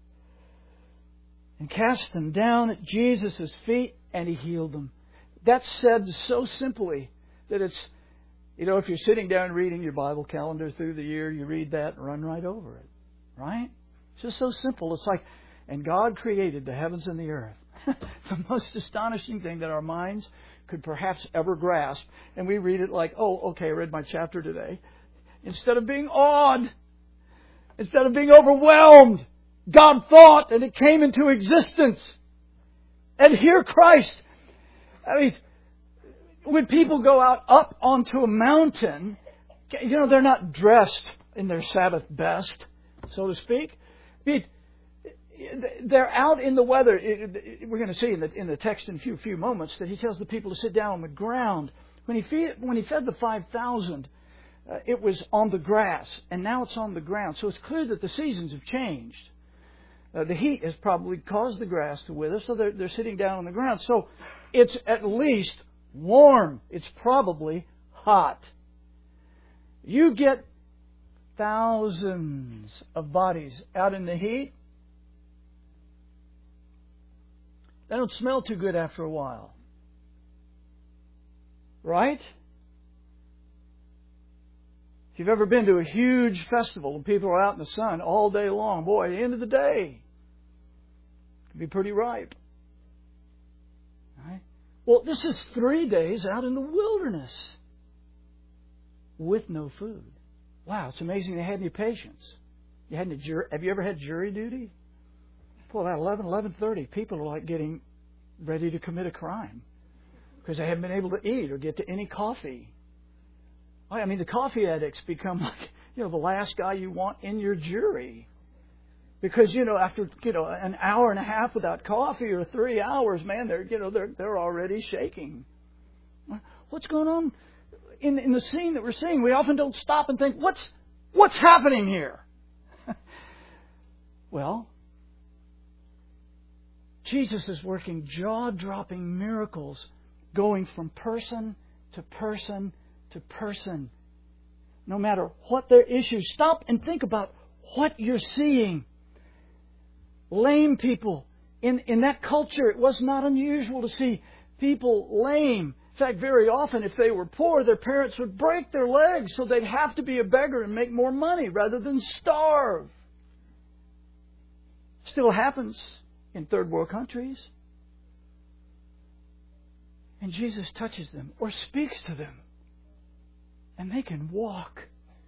And cast them down at Jesus' feet, and He healed them. That's said so simply that it's, you know, if you're sitting down reading your Bible calendar through the year, you read that and run right over it. Right? It's just so simple. It's like, and God created the heavens and the earth. The most astonishing thing that our minds could perhaps ever grasp. And we read it like, oh, okay, I read my chapter today. Instead of being awed, instead of being overwhelmed, God thought and it came into existence. And here Christ, I mean, when people go out up onto a mountain, you know, they're not dressed in their Sabbath best, so to speak. I mean, they're out in the weather. We're going to see in the, in the text in a few, few moments that He tells the people to sit down on the ground. When He, feed, when he fed the five thousand, uh, it was on the grass, and now it's on the ground. So it's clear that the seasons have changed. Uh, the heat has probably caused the grass to wither, so they're, they're sitting down on the ground. So it's at least warm. It's probably hot. You get thousands of bodies out in the heat. They don't smell too good after a while. Right? If you've ever been to a huge festival and people are out in the sun all day long, boy, at the end of the day, it can be pretty ripe. Right? Well, this is three days out in the wilderness with no food. Wow, it's amazing they had any patience. You had any jury, have you ever had jury duty? Well, about eleven, eleven thirty, people are like getting ready to commit a crime because they haven't been able to eat or get to any coffee. I mean, the coffee addicts become like, you know, the last guy you want in your jury. Because, you know, after, you know, an hour and a half without coffee or three hours, man, they're, you know, they're, they're already shaking. What's going on in, in the scene that we're seeing? We often don't stop and think, what's, what's happening here? Well, Jesus is working jaw-dropping miracles, going from person to person to person. No matter what their issues, stop and think about what you're seeing. Lame people. In, in that culture, it was not unusual to see people lame. In fact, very often, if they were poor, their parents would break their legs so they'd have to be a beggar and make more money rather than starve. Still happens in third world countries. And Jesus touches them or speaks to them. And they can walk.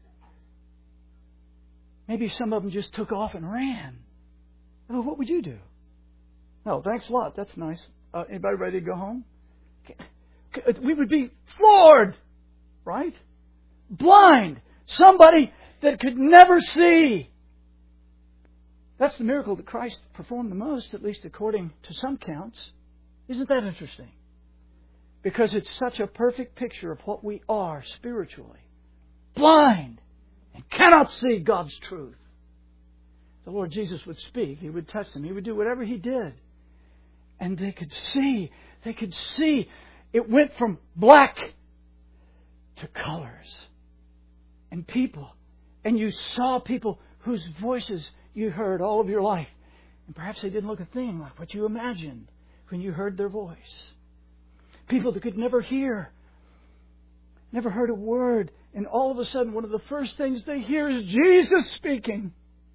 Maybe some of them just took off and ran. Oh, what would you do? No, thanks a lot. That's nice. Uh, anybody ready to go home? We would be floored, right? Blind. Somebody that could never see. That's the miracle that Christ performed the most, at least according to some counts. Isn't that interesting? Because it's such a perfect picture of what we are spiritually. Blind and cannot see God's truth. The Lord Jesus would speak. He would touch them. He would do whatever He did. And they could see. They could see. It went from black to colors. And people. And you saw people whose voices you heard all of your life. And perhaps they didn't look a thing like what you imagined when you heard their voice. People that could never hear. Never heard a word. And all of a sudden, one of the first things they hear is Jesus speaking.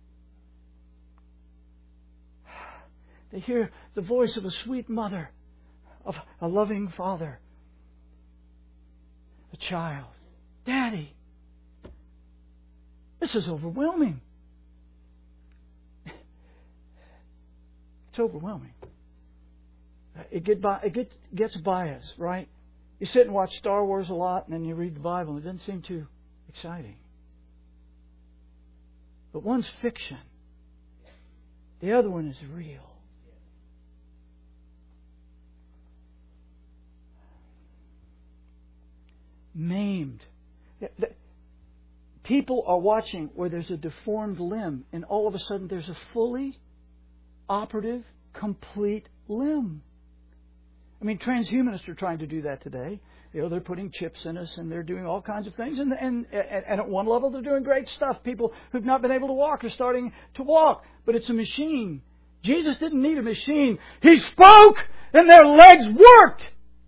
They hear the voice of a sweet mother, of a loving father, a child. Daddy. This is overwhelming. It's overwhelming. It, get by, it get, gets by us, right? You sit and watch Star Wars a lot, and then you read the Bible, and it doesn't seem too exciting. But one's fiction. The other one is real. Maimed. People are watching where there's a deformed limb, and all of a sudden there's a fully operative, complete limb. I mean, transhumanists are trying to do that today. You know, they're putting chips in us, and they're doing all kinds of things. And, and, and at one level, they're doing great stuff. People who've not been able to walk are starting to walk. But it's a machine. Jesus didn't need a machine. He spoke, and their legs worked.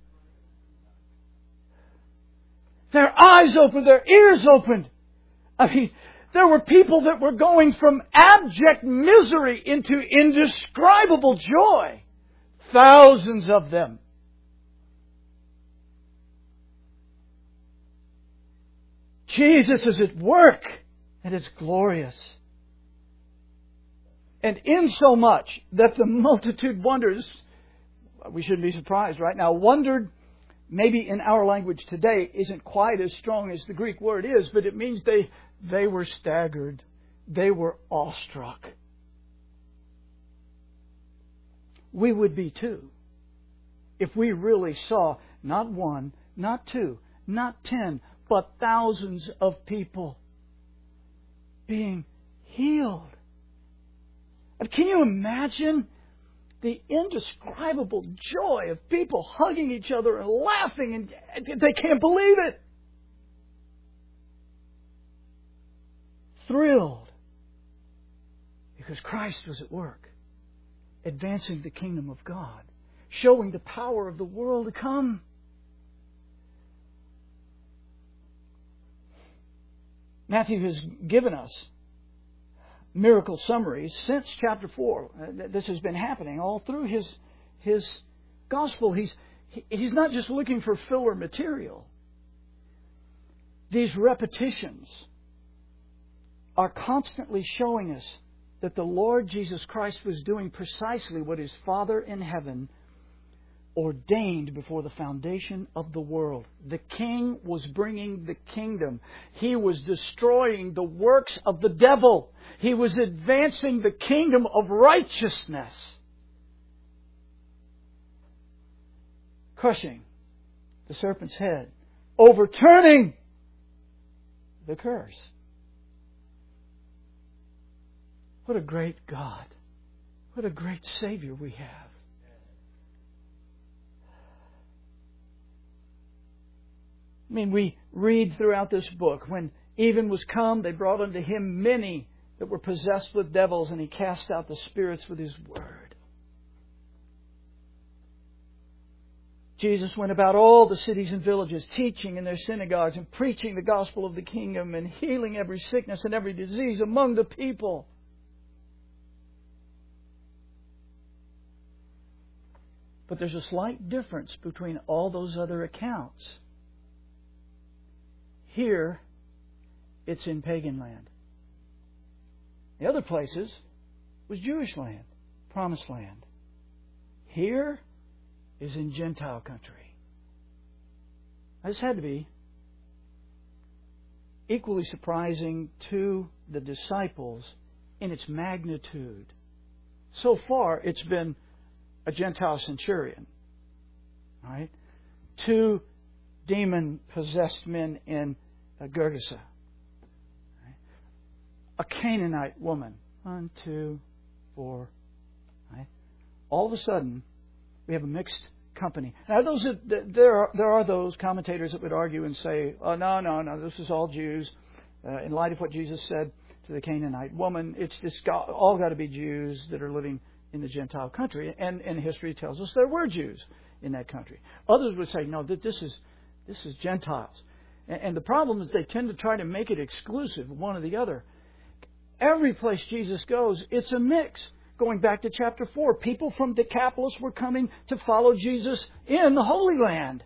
Their eyes opened, their ears opened. I mean, there were people that were going from abject misery into indescribable joy. Thousands of them. Jesus is at work, and it's glorious. And insomuch that the multitude wonders, we shouldn't be surprised right now, wondered, maybe in our language today, isn't quite as strong as the Greek word is, but it means they, they were staggered. They were awestruck. We would be too, if we really saw not one, not two, not ten, but thousands of people being healed. Can you imagine the indescribable joy of people hugging each other and laughing, and they can't believe it? Thrilled because Christ was at work, advancing the kingdom of God, showing the power of the world to come. Matthew has given us miracle summaries since chapter four. This has been happening all through his his gospel. He's he's not just looking for filler material. These repetitions are constantly showing us that the Lord Jesus Christ was doing precisely what His Father in heaven ordained before the foundation of the world. The King was bringing the kingdom. He was destroying the works of the devil. He was advancing the kingdom of righteousness. Crushing the serpent's head. Overturning the curse. What a great God. What a great Savior we have. I mean, we read throughout this book, when even was come, they brought unto Him many that were possessed with devils, and He cast out the spirits with His word. Jesus went about all the cities and villages, teaching in their synagogues and preaching the gospel of the kingdom and healing every sickness and every disease among the people. But there's a slight difference between all those other accounts. Here, it's in pagan land. The other places was Jewish land, promised land. Here is in Gentile country. This had to be equally surprising to the disciples in its magnitude. So far, it's been a Gentile centurion, right? Two demon-possessed men in Gergesa. Right? A Canaanite woman. One, two, four. Right? All of a sudden, we have a mixed company. Now, those are, there are there are those commentators that would argue and say, "Oh no, no, no! This is all Jews." Uh, in light of what Jesus said to the Canaanite woman, it's just got, all got to be Jews that are living in the Gentile country, and, and history tells us there were Jews in that country. Others would say, "No, that this is this is Gentiles." And the problem is they tend to try to make it exclusive, one or the other. Every place Jesus goes, it's a mix. Going back to chapter four, people from Decapolis were coming to follow Jesus in the Holy Land.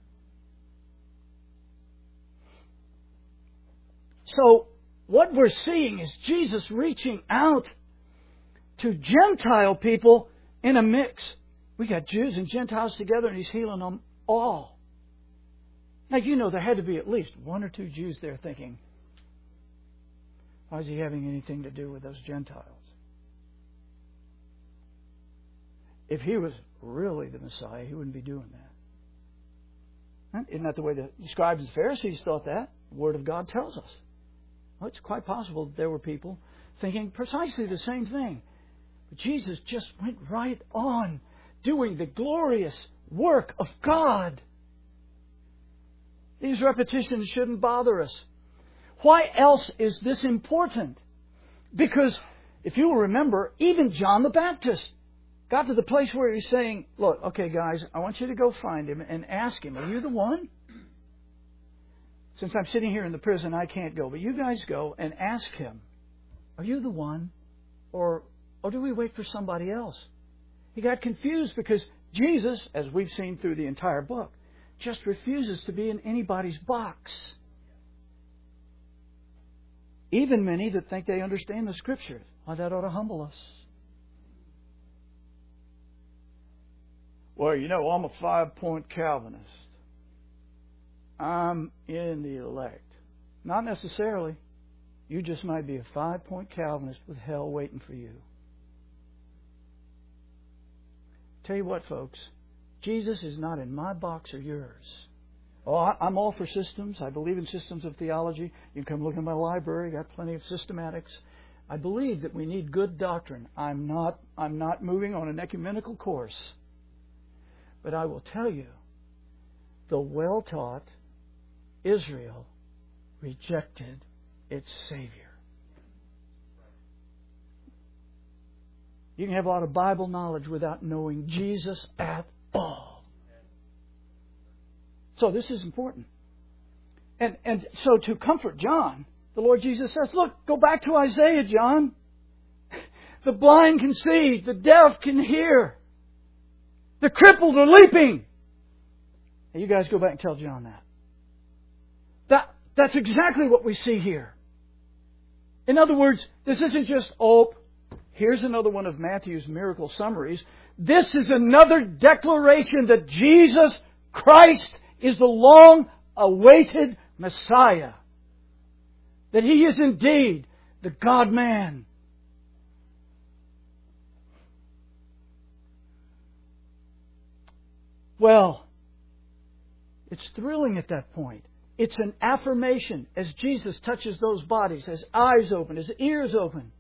So what we're seeing is Jesus reaching out to Gentile people in a mix. We got Jews and Gentiles together, and He's healing them all. Now, you know, there had to be at least one or two Jews there thinking, why is he having anything to do with those Gentiles? If he was really the Messiah, he wouldn't be doing that. Isn't that the way the scribes and Pharisees thought that? The Word of God tells us. Well, it's quite possible that there were people thinking precisely the same thing. But Jesus just went right on doing the glorious work of God. These repetitions shouldn't bother us. Why else is this important? Because if you'll remember, even John the Baptist got to the place where he's saying, look, okay, guys, I want you to go find him and ask him, are you the one? Since I'm sitting here in the prison, I can't go. But you guys go and ask him, are you the one? Or, or do we wait for somebody else? He got confused because Jesus, as we've seen through the entire book, just refuses to be in anybody's box. Even many that think they understand the Scriptures. Well, that ought to humble us. Well, you know, I'm a five-point Calvinist. I'm in the elect. Not necessarily. You just might be a five-point Calvinist with hell waiting for you. Tell you what, folks. Jesus is not in my box or yours. Oh, I'm all for systems. I believe in systems of theology. You can come look in my library. Got plenty of systematics. I believe that we need good doctrine. I'm not, I'm not moving on an ecumenical course. But I will tell you, the well-taught Israel rejected its Savior. You can have a lot of Bible knowledge without knowing Jesus at all. So this is important. And, and so to comfort John, the Lord Jesus says, look, go back to Isaiah, John. The blind can see, the deaf can hear. The crippled are leaping. And you guys go back and tell John that. That that's exactly what we see here. In other words, this isn't just, oh, here's another one of Matthew's miracle summaries. This is another declaration that Jesus Christ is the long-awaited Messiah. That He is indeed the God-man. Well, it's thrilling at that point. It's an affirmation as Jesus touches those bodies, as eyes open, as ears open.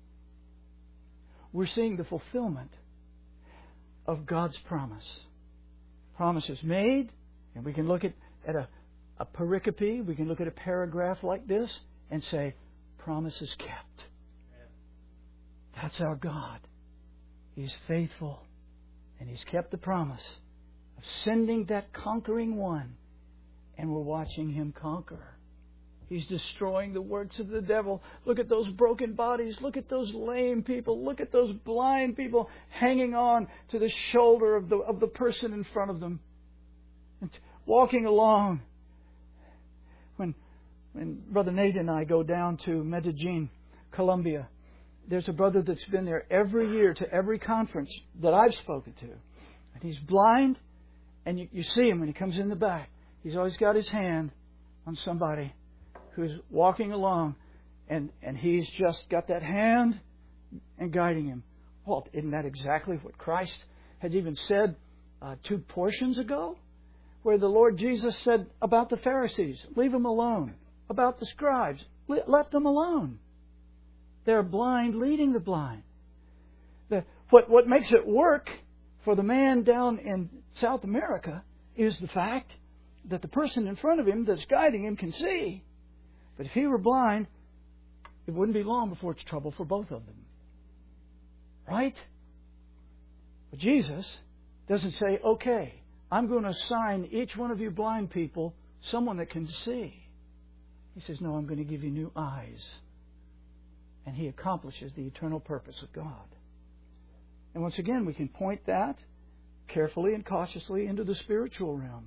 We're seeing the fulfillment of God's promise. Promises made, and we can look at, at a, a pericope, we can look at a paragraph like this and say, promises kept. That's our God. He's faithful, and He's kept the promise of sending that conquering one, and we're watching Him conquer. He's destroying the works of the devil. Look at those broken bodies. Look at those lame people. Look at those blind people hanging on to the shoulder of the of the person in front of them. And walking along. When when Brother Nate and I go down to Medellin, Colombia, there's a brother that's been there every year to every conference that I've spoken to. And he's blind, and you, you see him when he comes in the back. He's always got his hand on somebody who's walking along, and, and he's just got that hand and guiding him. Well, isn't that exactly what Christ had even said uh, two portions ago? Where the Lord Jesus said about the Pharisees, leave them alone. About the scribes, let them alone. They're blind leading the blind. The, what, what makes it work for the man down in South America is the fact that the person in front of him that's guiding him can see. But if he were blind, it wouldn't be long before it's trouble for both of them. Right? But Jesus doesn't say, okay, I'm going to assign each one of you blind people someone that can see. He says, no, I'm going to give you new eyes. And He accomplishes the eternal purpose of God. And once again, we can point that carefully and cautiously into the spiritual realm.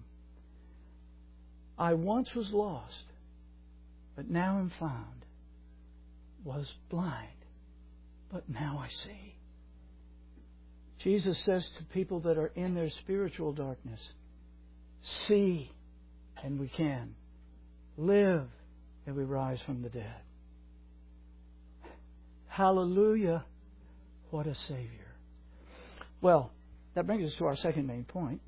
I once was lost, but now am found. Was blind, but now I see. Jesus says to people that are in their spiritual darkness, see, and we can. Live and we rise from the dead. Hallelujah. What a Savior. Well, that brings us to our second main point.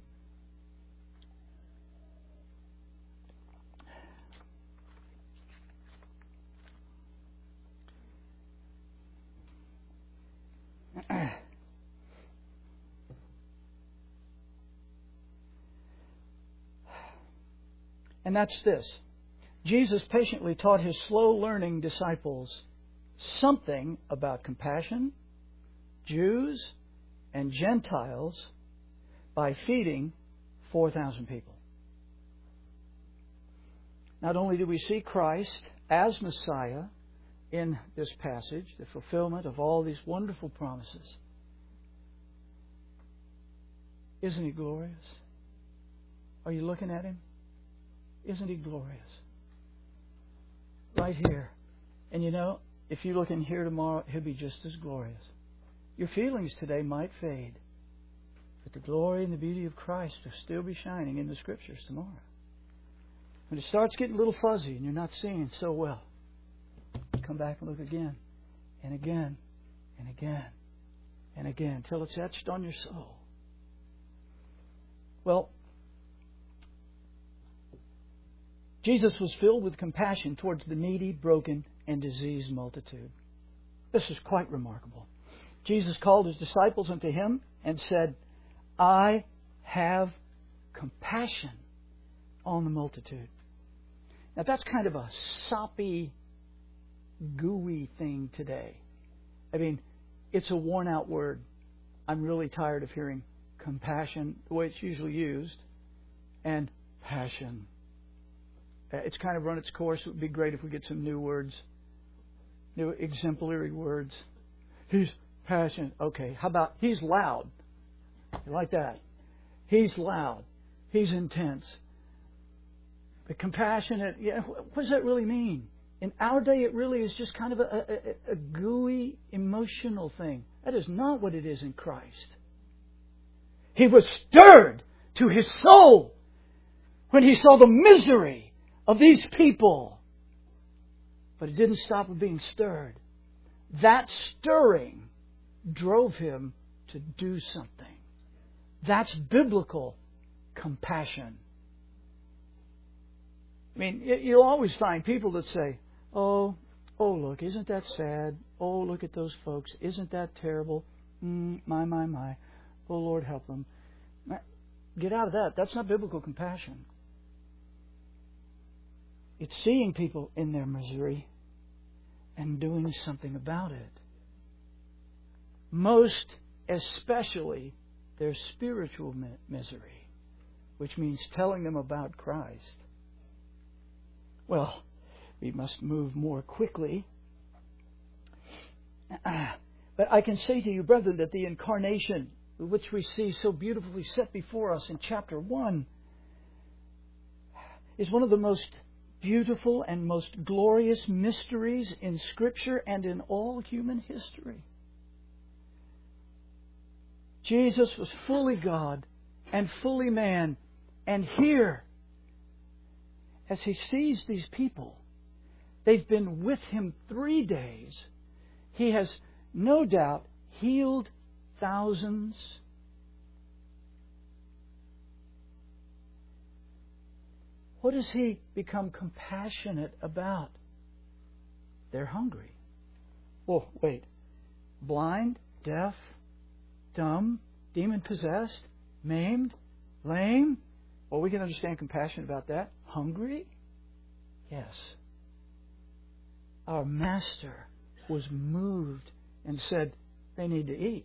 And that's this. Jesus patiently taught His slow-learning disciples something about compassion, Jews and Gentiles, by feeding four thousand people. Not only do we see Christ as Messiah in this passage, the fulfillment of all these wonderful promises. Isn't He glorious? Are you looking at Him? Isn't He glorious? Right here. And you know, if you look in here tomorrow, He'll be just as glorious. Your feelings today might fade, but the glory and the beauty of Christ will still be shining in the Scriptures tomorrow. When it starts getting a little fuzzy and you're not seeing so well, come back and look again and again and again and again until it's etched on your soul. Well, Jesus was filled with compassion towards the needy, broken, and diseased multitude. This is quite remarkable. Jesus called His disciples unto Him and said, I have compassion on the multitude. Now that's kind of a soppy, gooey thing today. I mean, it's a worn out word. I'm really tired of hearing compassion, the way it's usually used, and passion. It's kind of run its course. It would be great if we get some new words, new exemplary words. He's passionate. Okay, how about He's loud? You like that? He's loud. He's intense. But compassionate, yeah, what does that really mean? In our day, it really is just kind of a, a, a gooey, emotional thing. That is not what it is in Christ. He was stirred to His soul when He saw the misery of these people. But it didn't stop with being stirred. That stirring drove Him to do something. That's biblical compassion. I mean, you'll always find people that say, oh, oh, look, isn't that sad? Oh, look at those folks. Isn't that terrible? Mm, my, my, my. Oh, Lord, help them. Get out of that. That's not biblical compassion. It's seeing people in their misery and doing something about it. Most especially their spiritual misery, which means telling them about Christ. Well, we must move more quickly. But I can say to you, brethren, that the incarnation, which we see so beautifully set before us in chapter one, is one of the most beautiful and most glorious mysteries in Scripture and in all human history. Jesus was fully God and fully man. And here, as He sees these people, they've been with Him three days. He has no doubt healed thousands. What does He become compassionate about? They're hungry. Oh, wait. Blind, deaf, dumb, demon-possessed, maimed, lame. Well, we can understand compassion about that. Hungry? Yes. Our Master was moved and said they need to eat.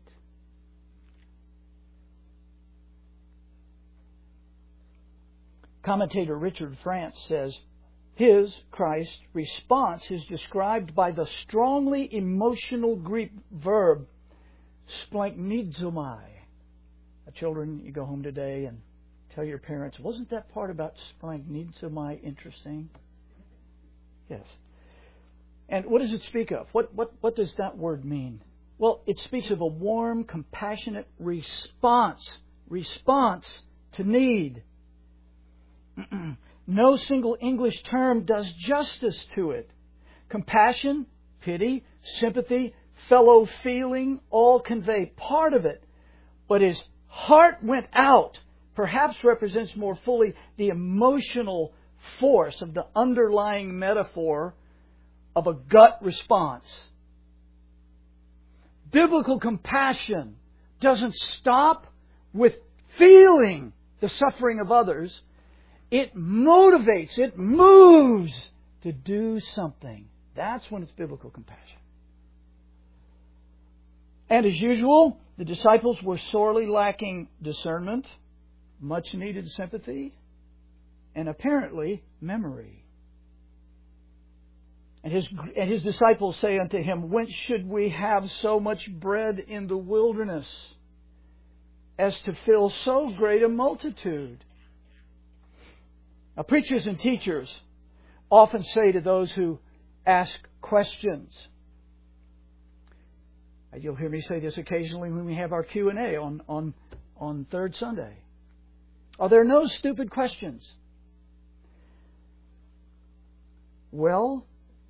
Commentator Richard France says, His, Christ, response is described by the strongly emotional Greek verb splanchnizomai. Children, you go home today and tell your parents, wasn't that part about splanchnizomai interesting? Yes. And what does it speak of? What, what, what does that word mean? Well, it speaks of a warm, compassionate response. Response to need. No single English term does justice to it. Compassion, pity, sympathy, fellow feeling all convey part of it. But his heart went out perhaps represents more fully the emotional force of the underlying metaphor of a gut response. Biblical compassion doesn't stop with feeling the suffering of others. It motivates, it moves to do something. That's when it's biblical compassion. And as usual, the disciples were sorely lacking discernment, much needed sympathy, and apparently memory. And his, and his disciples say unto him, Whence should we have so much bread in the wilderness as to fill so great a multitude? Now, preachers and teachers often say to those who ask questions, you'll hear me say this occasionally when we have our Q and A on, on, on Third Sunday. Are there no stupid questions? Well,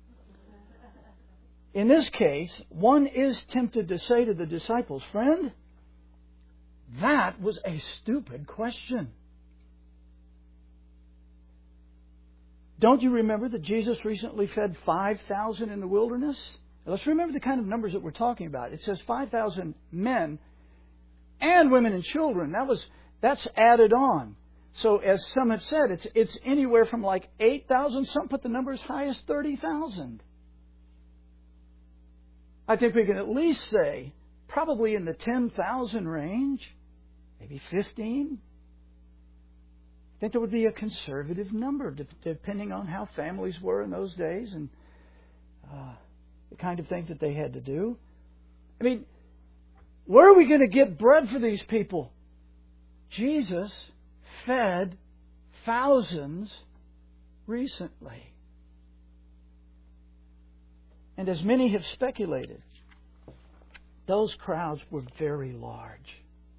in this case, one is tempted to say to the disciples, Friend, that was a stupid question. Don't you remember that Jesus recently fed five thousand in the wilderness? Let's remember the kind of numbers that we're talking about. It says five thousand men and women and children. That was that's added on. So as some have said, it's it's anywhere from like eight thousand. Some put the number as high as thirty thousand. I think we can at least say probably in the ten thousand range, maybe fifteen. I think that would be a conservative number, depending on how families were in those days and uh, the kind of things that they had to do. I mean, where are we going to get bread for these people? Jesus fed thousands recently. And as many have speculated, those crowds were very large.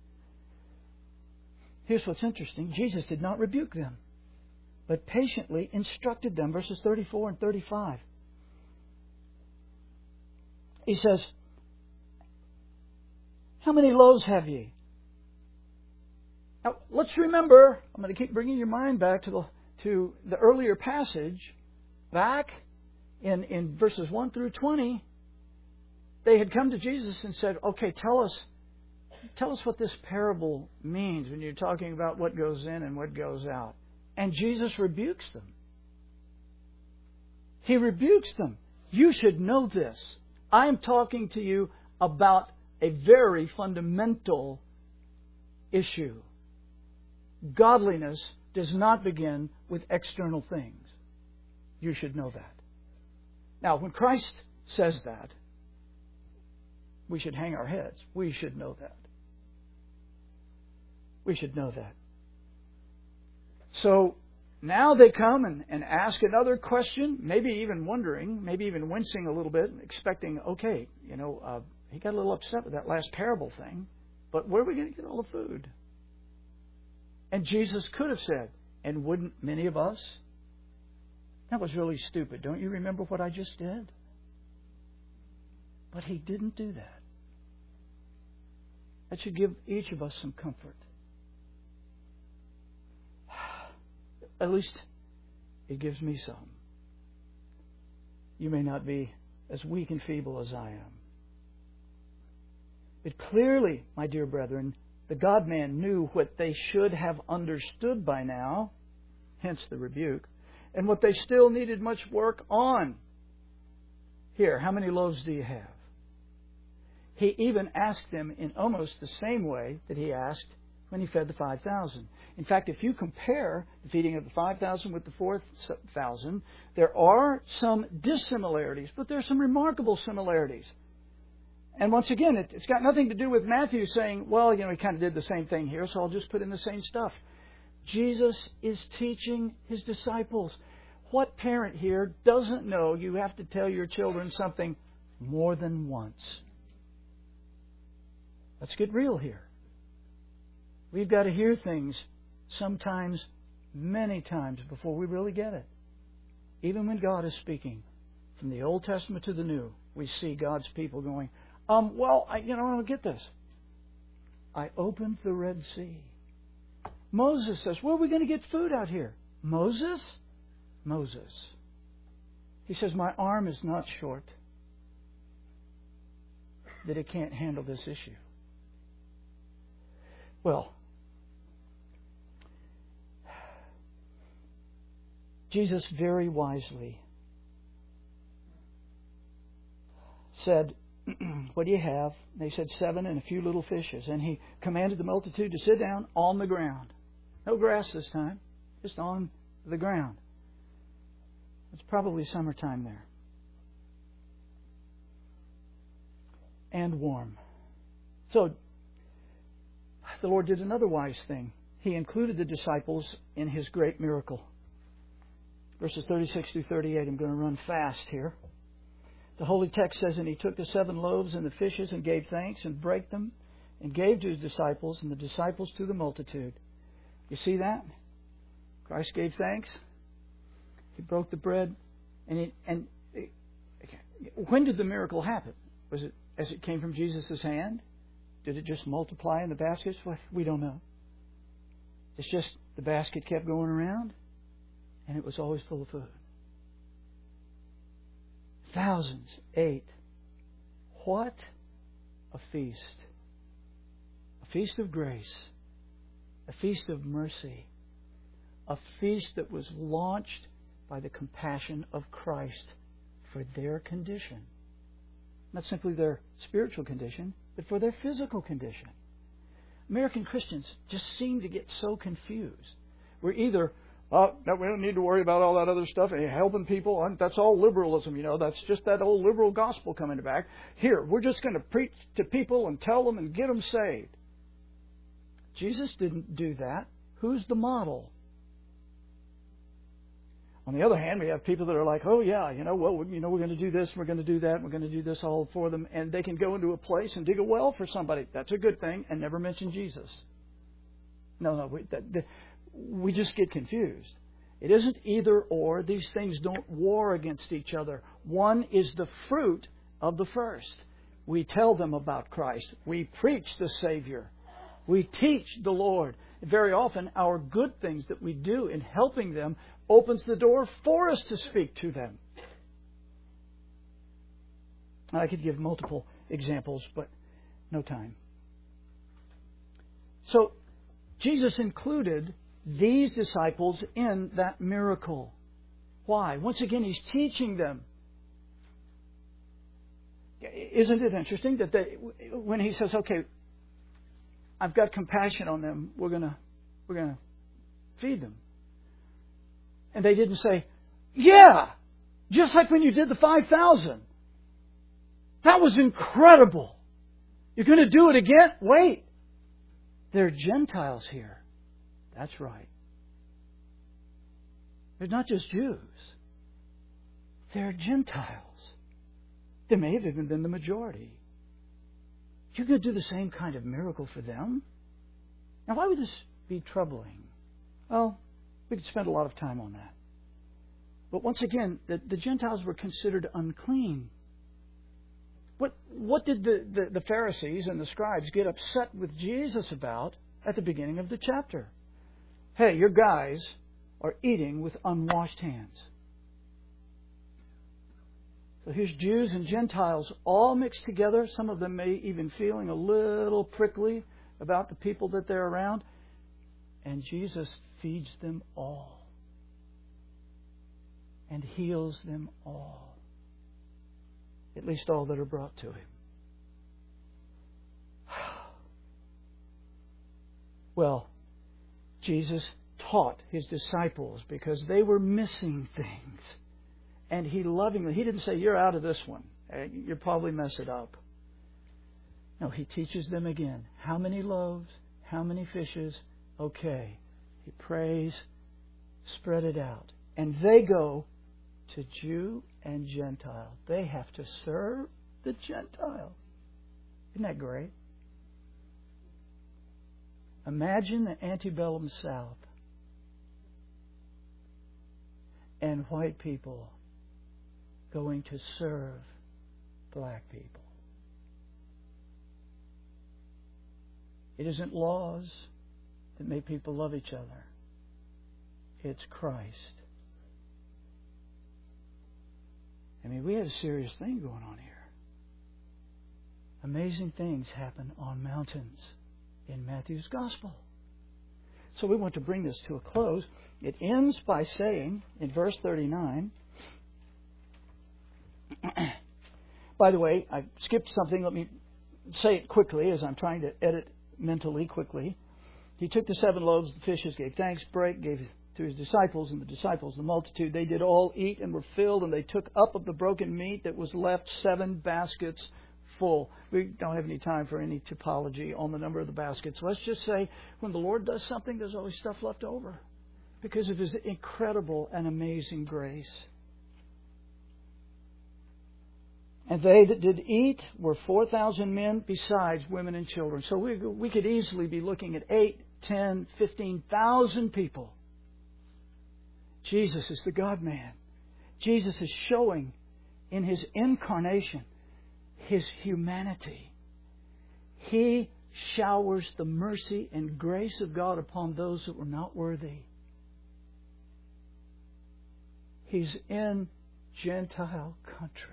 Here's what's interesting. Jesus did not rebuke them, but patiently instructed them. Verses thirty-four and thirty-five. He says, How many loaves have ye? Now, let's remember, I'm going to keep bringing your mind back to the, to the earlier passage. Back in, in verses one through twenty, they had come to Jesus and said, okay, tell us, tell us what this parable means when you're talking about what goes in and what goes out. And Jesus rebukes them. He rebukes them. You should know this. I'm talking to you about a very fundamental issue. Godliness does not begin with external things. You should know that. Now, when Christ says that, we should hang our heads. We should know that. We should know that. So now they come and, and ask another question, maybe even wondering, maybe even wincing a little bit, expecting, okay, you know, uh, he got a little upset with that last parable thing, but where are we going to get all the food? And Jesus could have said, and wouldn't many of us? That was really stupid. Don't you remember what I just did? But he didn't do that. That should give each of us some comfort. At least it gives me some. You may not be as weak and feeble as I am. But clearly, my dear brethren, the God-man knew what they should have understood by now, hence the rebuke, and what they still needed much work on. Here, how many loaves do you have? He even asked them in almost the same way that he asked when he fed the five thousand. In fact, if you compare the feeding of the five thousand with the four thousand, there are some dissimilarities, but there are some remarkable similarities. And once again, it, it's got nothing to do with Matthew saying, well, you know, he kind of did the same thing here, so I'll just put in the same stuff. Jesus is teaching his disciples. What parent here doesn't know you have to tell your children something more than once? Let's get real here. We've got to hear things sometimes many times before we really get it. Even when God is speaking from the Old Testament to the New, we see God's people going, um, well, I, you know, I don't get this. I opened the Red Sea. Moses says, where are we going to get food out here? Moses? Moses. He says, my arm is not short, that it can't handle this issue. Well, Jesus very wisely said, what do you have? They said, seven and a few little fishes. And He commanded the multitude to sit down on the ground. No grass this time, just on the ground. It's probably summertime there. And warm. So, the Lord did another wise thing. He included the disciples in His great miracle. Verses thirty-six through thirty-eight. I'm going to run fast here. The Holy Text says, and He took the seven loaves and the fishes and gave thanks and brake them and gave to His disciples and the disciples to the multitude. You see that? Christ gave thanks. He broke the bread. And, it, and it, when did the miracle happen? Was it as it came from Jesus' hand? Did it just multiply in the baskets? Well, we don't know. It's just the basket kept going around and it was always full of food. Thousands ate. What a feast. A feast of grace. A feast of mercy. A feast that was launched by the compassion of Christ for their condition. Not simply their spiritual condition, but for their physical condition. American Christians just seem to get so confused. We're either, oh, no, we don't need to worry about all that other stuff, and helping people, that's all liberalism, you know, that's just that old liberal gospel coming back. Here, we're just going to preach to people and tell them and get them saved. Jesus didn't do that. Who's the model? On the other hand, we have people that are like, oh, yeah, you know, well, you know, we're going to do this, we're going to do that, we're going to do this all for them. And they can go into a place and dig a well for somebody. That's a good thing, and never mention Jesus. No, no, we, that, that, we just get confused. It isn't either or. These things don't war against each other. One is the fruit of the first. We tell them about Christ. We preach the Savior. We teach the Lord. Very often, our good things that we do in helping them opens the door for us to speak to them. I could give multiple examples, but no time. So, Jesus included these disciples in that miracle. Why? Once again, He's teaching them. Isn't it interesting that they, when He says, okay, I've got compassion on them, we're gonna we're gonna feed them. And they didn't say, yeah, just like when you did the five thousand. That was incredible. You're going to do it again? Wait. There are Gentiles here. That's right. They're not just Jews. They're Gentiles. They may have even been the majority. You're going to do the same kind of miracle for them? Now, why would this be troubling? Well, we could spend a lot of time on that. But once again, the, the Gentiles were considered unclean. What, what did the, the, the Pharisees and the scribes get upset with Jesus about at the beginning of the chapter? Hey, your guys are eating with unwashed hands. So here's Jews and Gentiles all mixed together. Some of them may even feeling a little prickly about the people that they're around. And Jesus feeds them all. And heals them all. At least all that are brought to Him. Well, Jesus taught His disciples because they were missing things. And He lovingly, He didn't say, you're out of this one. You'll probably mess it up. No, He teaches them again. How many loaves? How many fishes? Okay. He prays, spread it out. And they go to Jew and Gentile. They have to serve the Gentiles. Isn't that great? Imagine the antebellum South. and white people going to serve black people. It isn't laws that make people love each other. It's Christ. I mean, we had a serious thing going on here. Amazing things happen on mountains in Matthew's Gospel. So we want to bring this to a close. It ends by saying, in verse thirty-nine, by the way, I skipped something. Let me say it quickly as I'm trying to edit mentally quickly. He took the seven loaves, the fishes, gave thanks, broke, gave it to his disciples, and the disciples, the multitude, they did all eat and were filled, and they took up of the broken meat that was left seven baskets full. We don't have any time for any typology on the number of the baskets. Let's just say when the Lord does something, there's always stuff left over because of His incredible and amazing grace. And they that did eat were four thousand men, besides women and children. So we, we could easily be looking at eight, ten, fifteen thousand people. Jesus is the God-man. Jesus is showing in His incarnation His humanity. He showers the mercy and grace of God upon those that were not worthy. He's in Gentile country.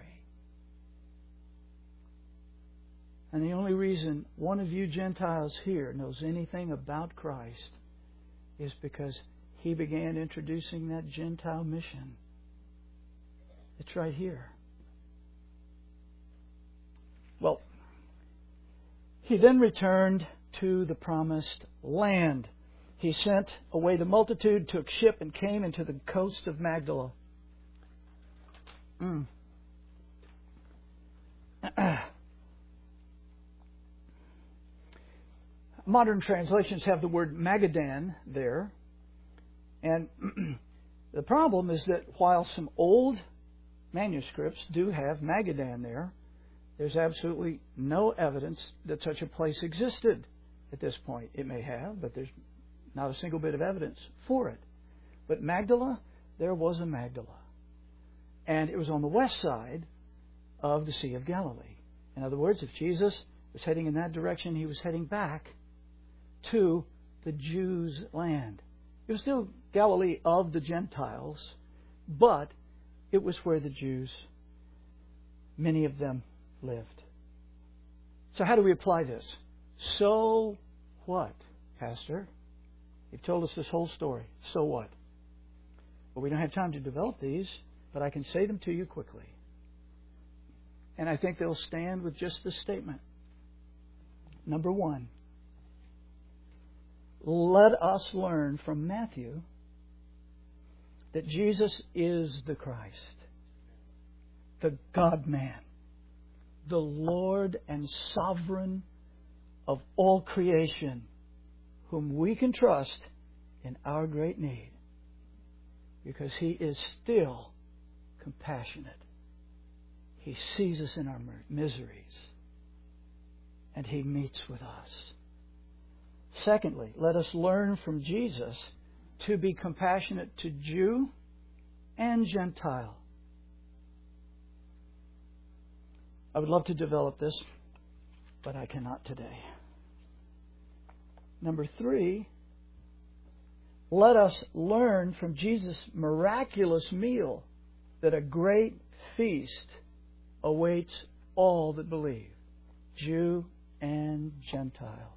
And the only reason one of you Gentiles here knows anything about Christ is because He began introducing that Gentile mission. It's right here. Well, He then returned to the promised land. He sent away the multitude, took ship, and came into the coast of Magdala. Mm. Modern translations have the word Magadan there. And the problem is that while some old manuscripts do have Magadan there, there's absolutely no evidence that such a place existed at this point. It may have, but there's not a single bit of evidence for it. But Magdala, there was a Magdala. And it was on the west side of the Sea of Galilee. In other words, if Jesus was heading in that direction, He was heading back to the Jews' land. It was still Galilee of the Gentiles, but it was where the Jews, many of them, lived. So how do we apply this? So what, Pastor? You've told us this whole story. So what? Well, we don't have time to develop these, but I can say them to you quickly. And I think they'll stand with just this statement. Number one, let us learn from Matthew that Jesus is the Christ, the God-man, the Lord and Sovereign of all creation, whom we can trust in our great need, because He is still compassionate. He sees us in our miseries, and He meets with us. Secondly, let us learn from Jesus to be compassionate to Jew and Gentile. I would love to develop this, but I cannot today. Number three, let us learn from Jesus' miraculous meal that a great feast awaits all that believe, Jew and Gentile.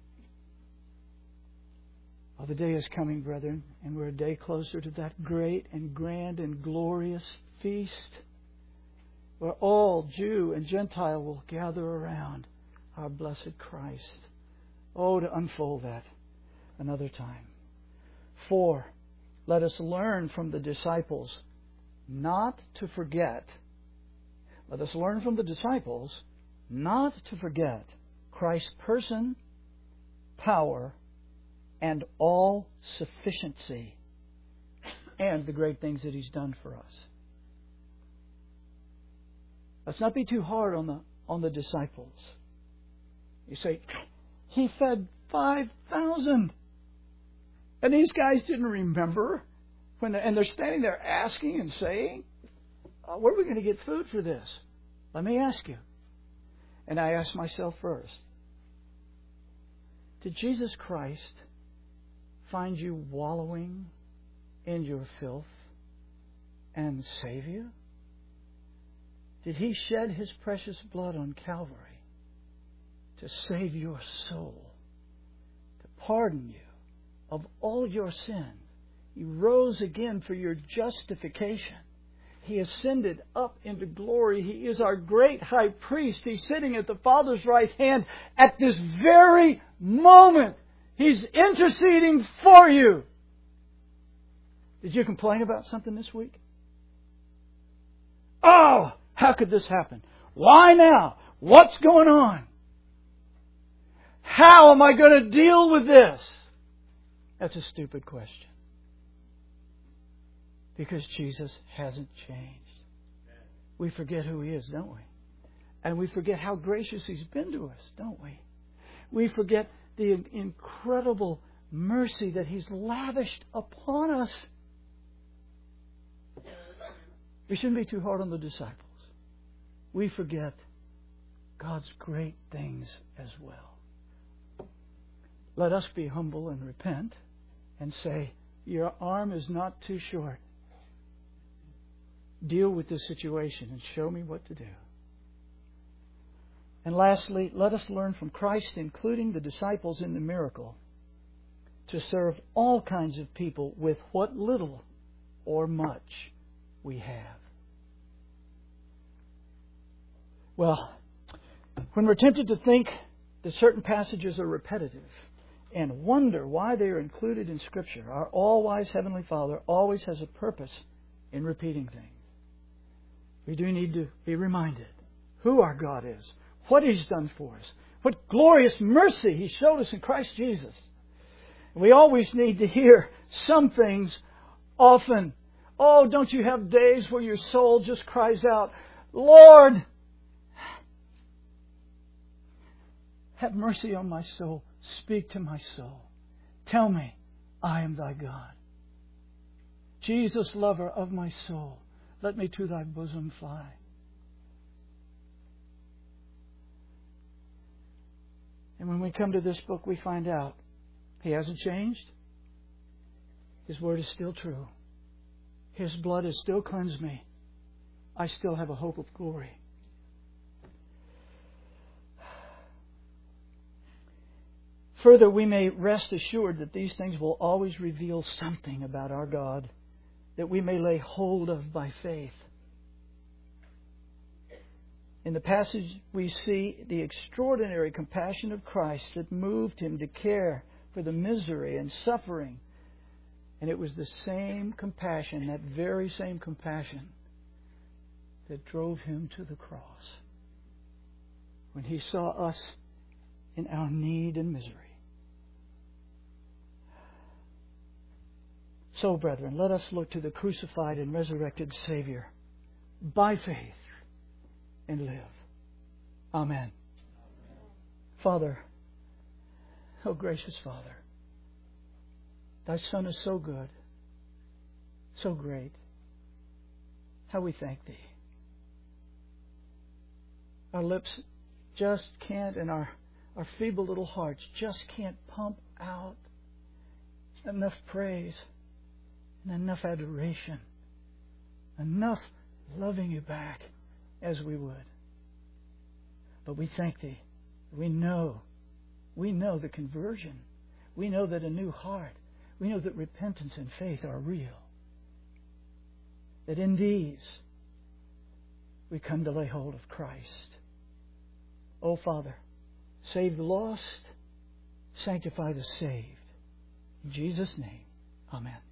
Oh, the day is coming, brethren, and we're a day closer to that great and grand and glorious feast where all Jew and Gentile will gather around our blessed Christ. Oh, to unfold that another time. Four, let us learn from the disciples not to forget. Let us learn from the disciples not to forget Christ's person, power, and all sufficiency, and the great things that He's done for us. Let's not be too hard on the on the disciples. You say, He fed five thousand. And these guys didn't remember when they're, and they're standing there asking and saying, uh, where are we going to get food for this? Let me ask you. And I ask myself first, did Jesus Christ find you wallowing in your filth and save you? Did He shed His precious blood on Calvary to save your soul, to pardon you of all your sin? He rose again for your justification. He ascended up into glory. He is our great high priest. He's sitting at the Father's right hand at this very moment. He's interceding for you. Did you complain about something this week? Oh, how could this happen? Why now? What's going on? How am I going to deal with this? That's a stupid question. Because Jesus hasn't changed. We forget who He is, don't we? And we forget how gracious He's been to us, don't we? We forget the incredible mercy that He's lavished upon us. We shouldn't be too hard on the disciples. We forget God's great things as well. Let us be humble and repent and say, your arm is not too short. Deal with this situation and show me what to do. And lastly, let us learn from Christ, including the disciples in the miracle, to serve all kinds of people with what little or much we have. Well, when we're tempted to think that certain passages are repetitive and wonder why they are included in Scripture, our all-wise Heavenly Father always has a purpose in repeating things. We do need to be reminded who our God is, what He's done for us, what glorious mercy He showed us in Christ Jesus. We always need to hear some things often. Oh, don't you have days where your soul just cries out, Lord, have mercy on my soul. Speak to my soul. Tell me, I am thy God. Jesus, lover of my soul, let me to thy bosom fly. And when we come to this book, we find out He hasn't changed. His word is still true. His blood has still cleansed me. I still have a hope of glory. Further, we may rest assured that these things will always reveal something about our God that we may lay hold of by faith. In the passage, we see the extraordinary compassion of Christ that moved Him to care for the misery and suffering. And it was the same compassion, that very same compassion, that drove Him to the cross when He saw us in our need and misery. So, brethren, let us look to the crucified and resurrected Savior by faith and live. Amen. Amen. Father, oh gracious Father, Thy Son is so good, so great. How we thank Thee. Our lips just can't, and our, our feeble little hearts just can't pump out enough praise and enough adoration, enough loving You back as we would. But we thank Thee. We know, we know the conversion. We know that a new heart, we know that repentance and faith are real. That in these we come to lay hold of Christ. Oh Father, save the lost, sanctify the saved. In Jesus' name, amen.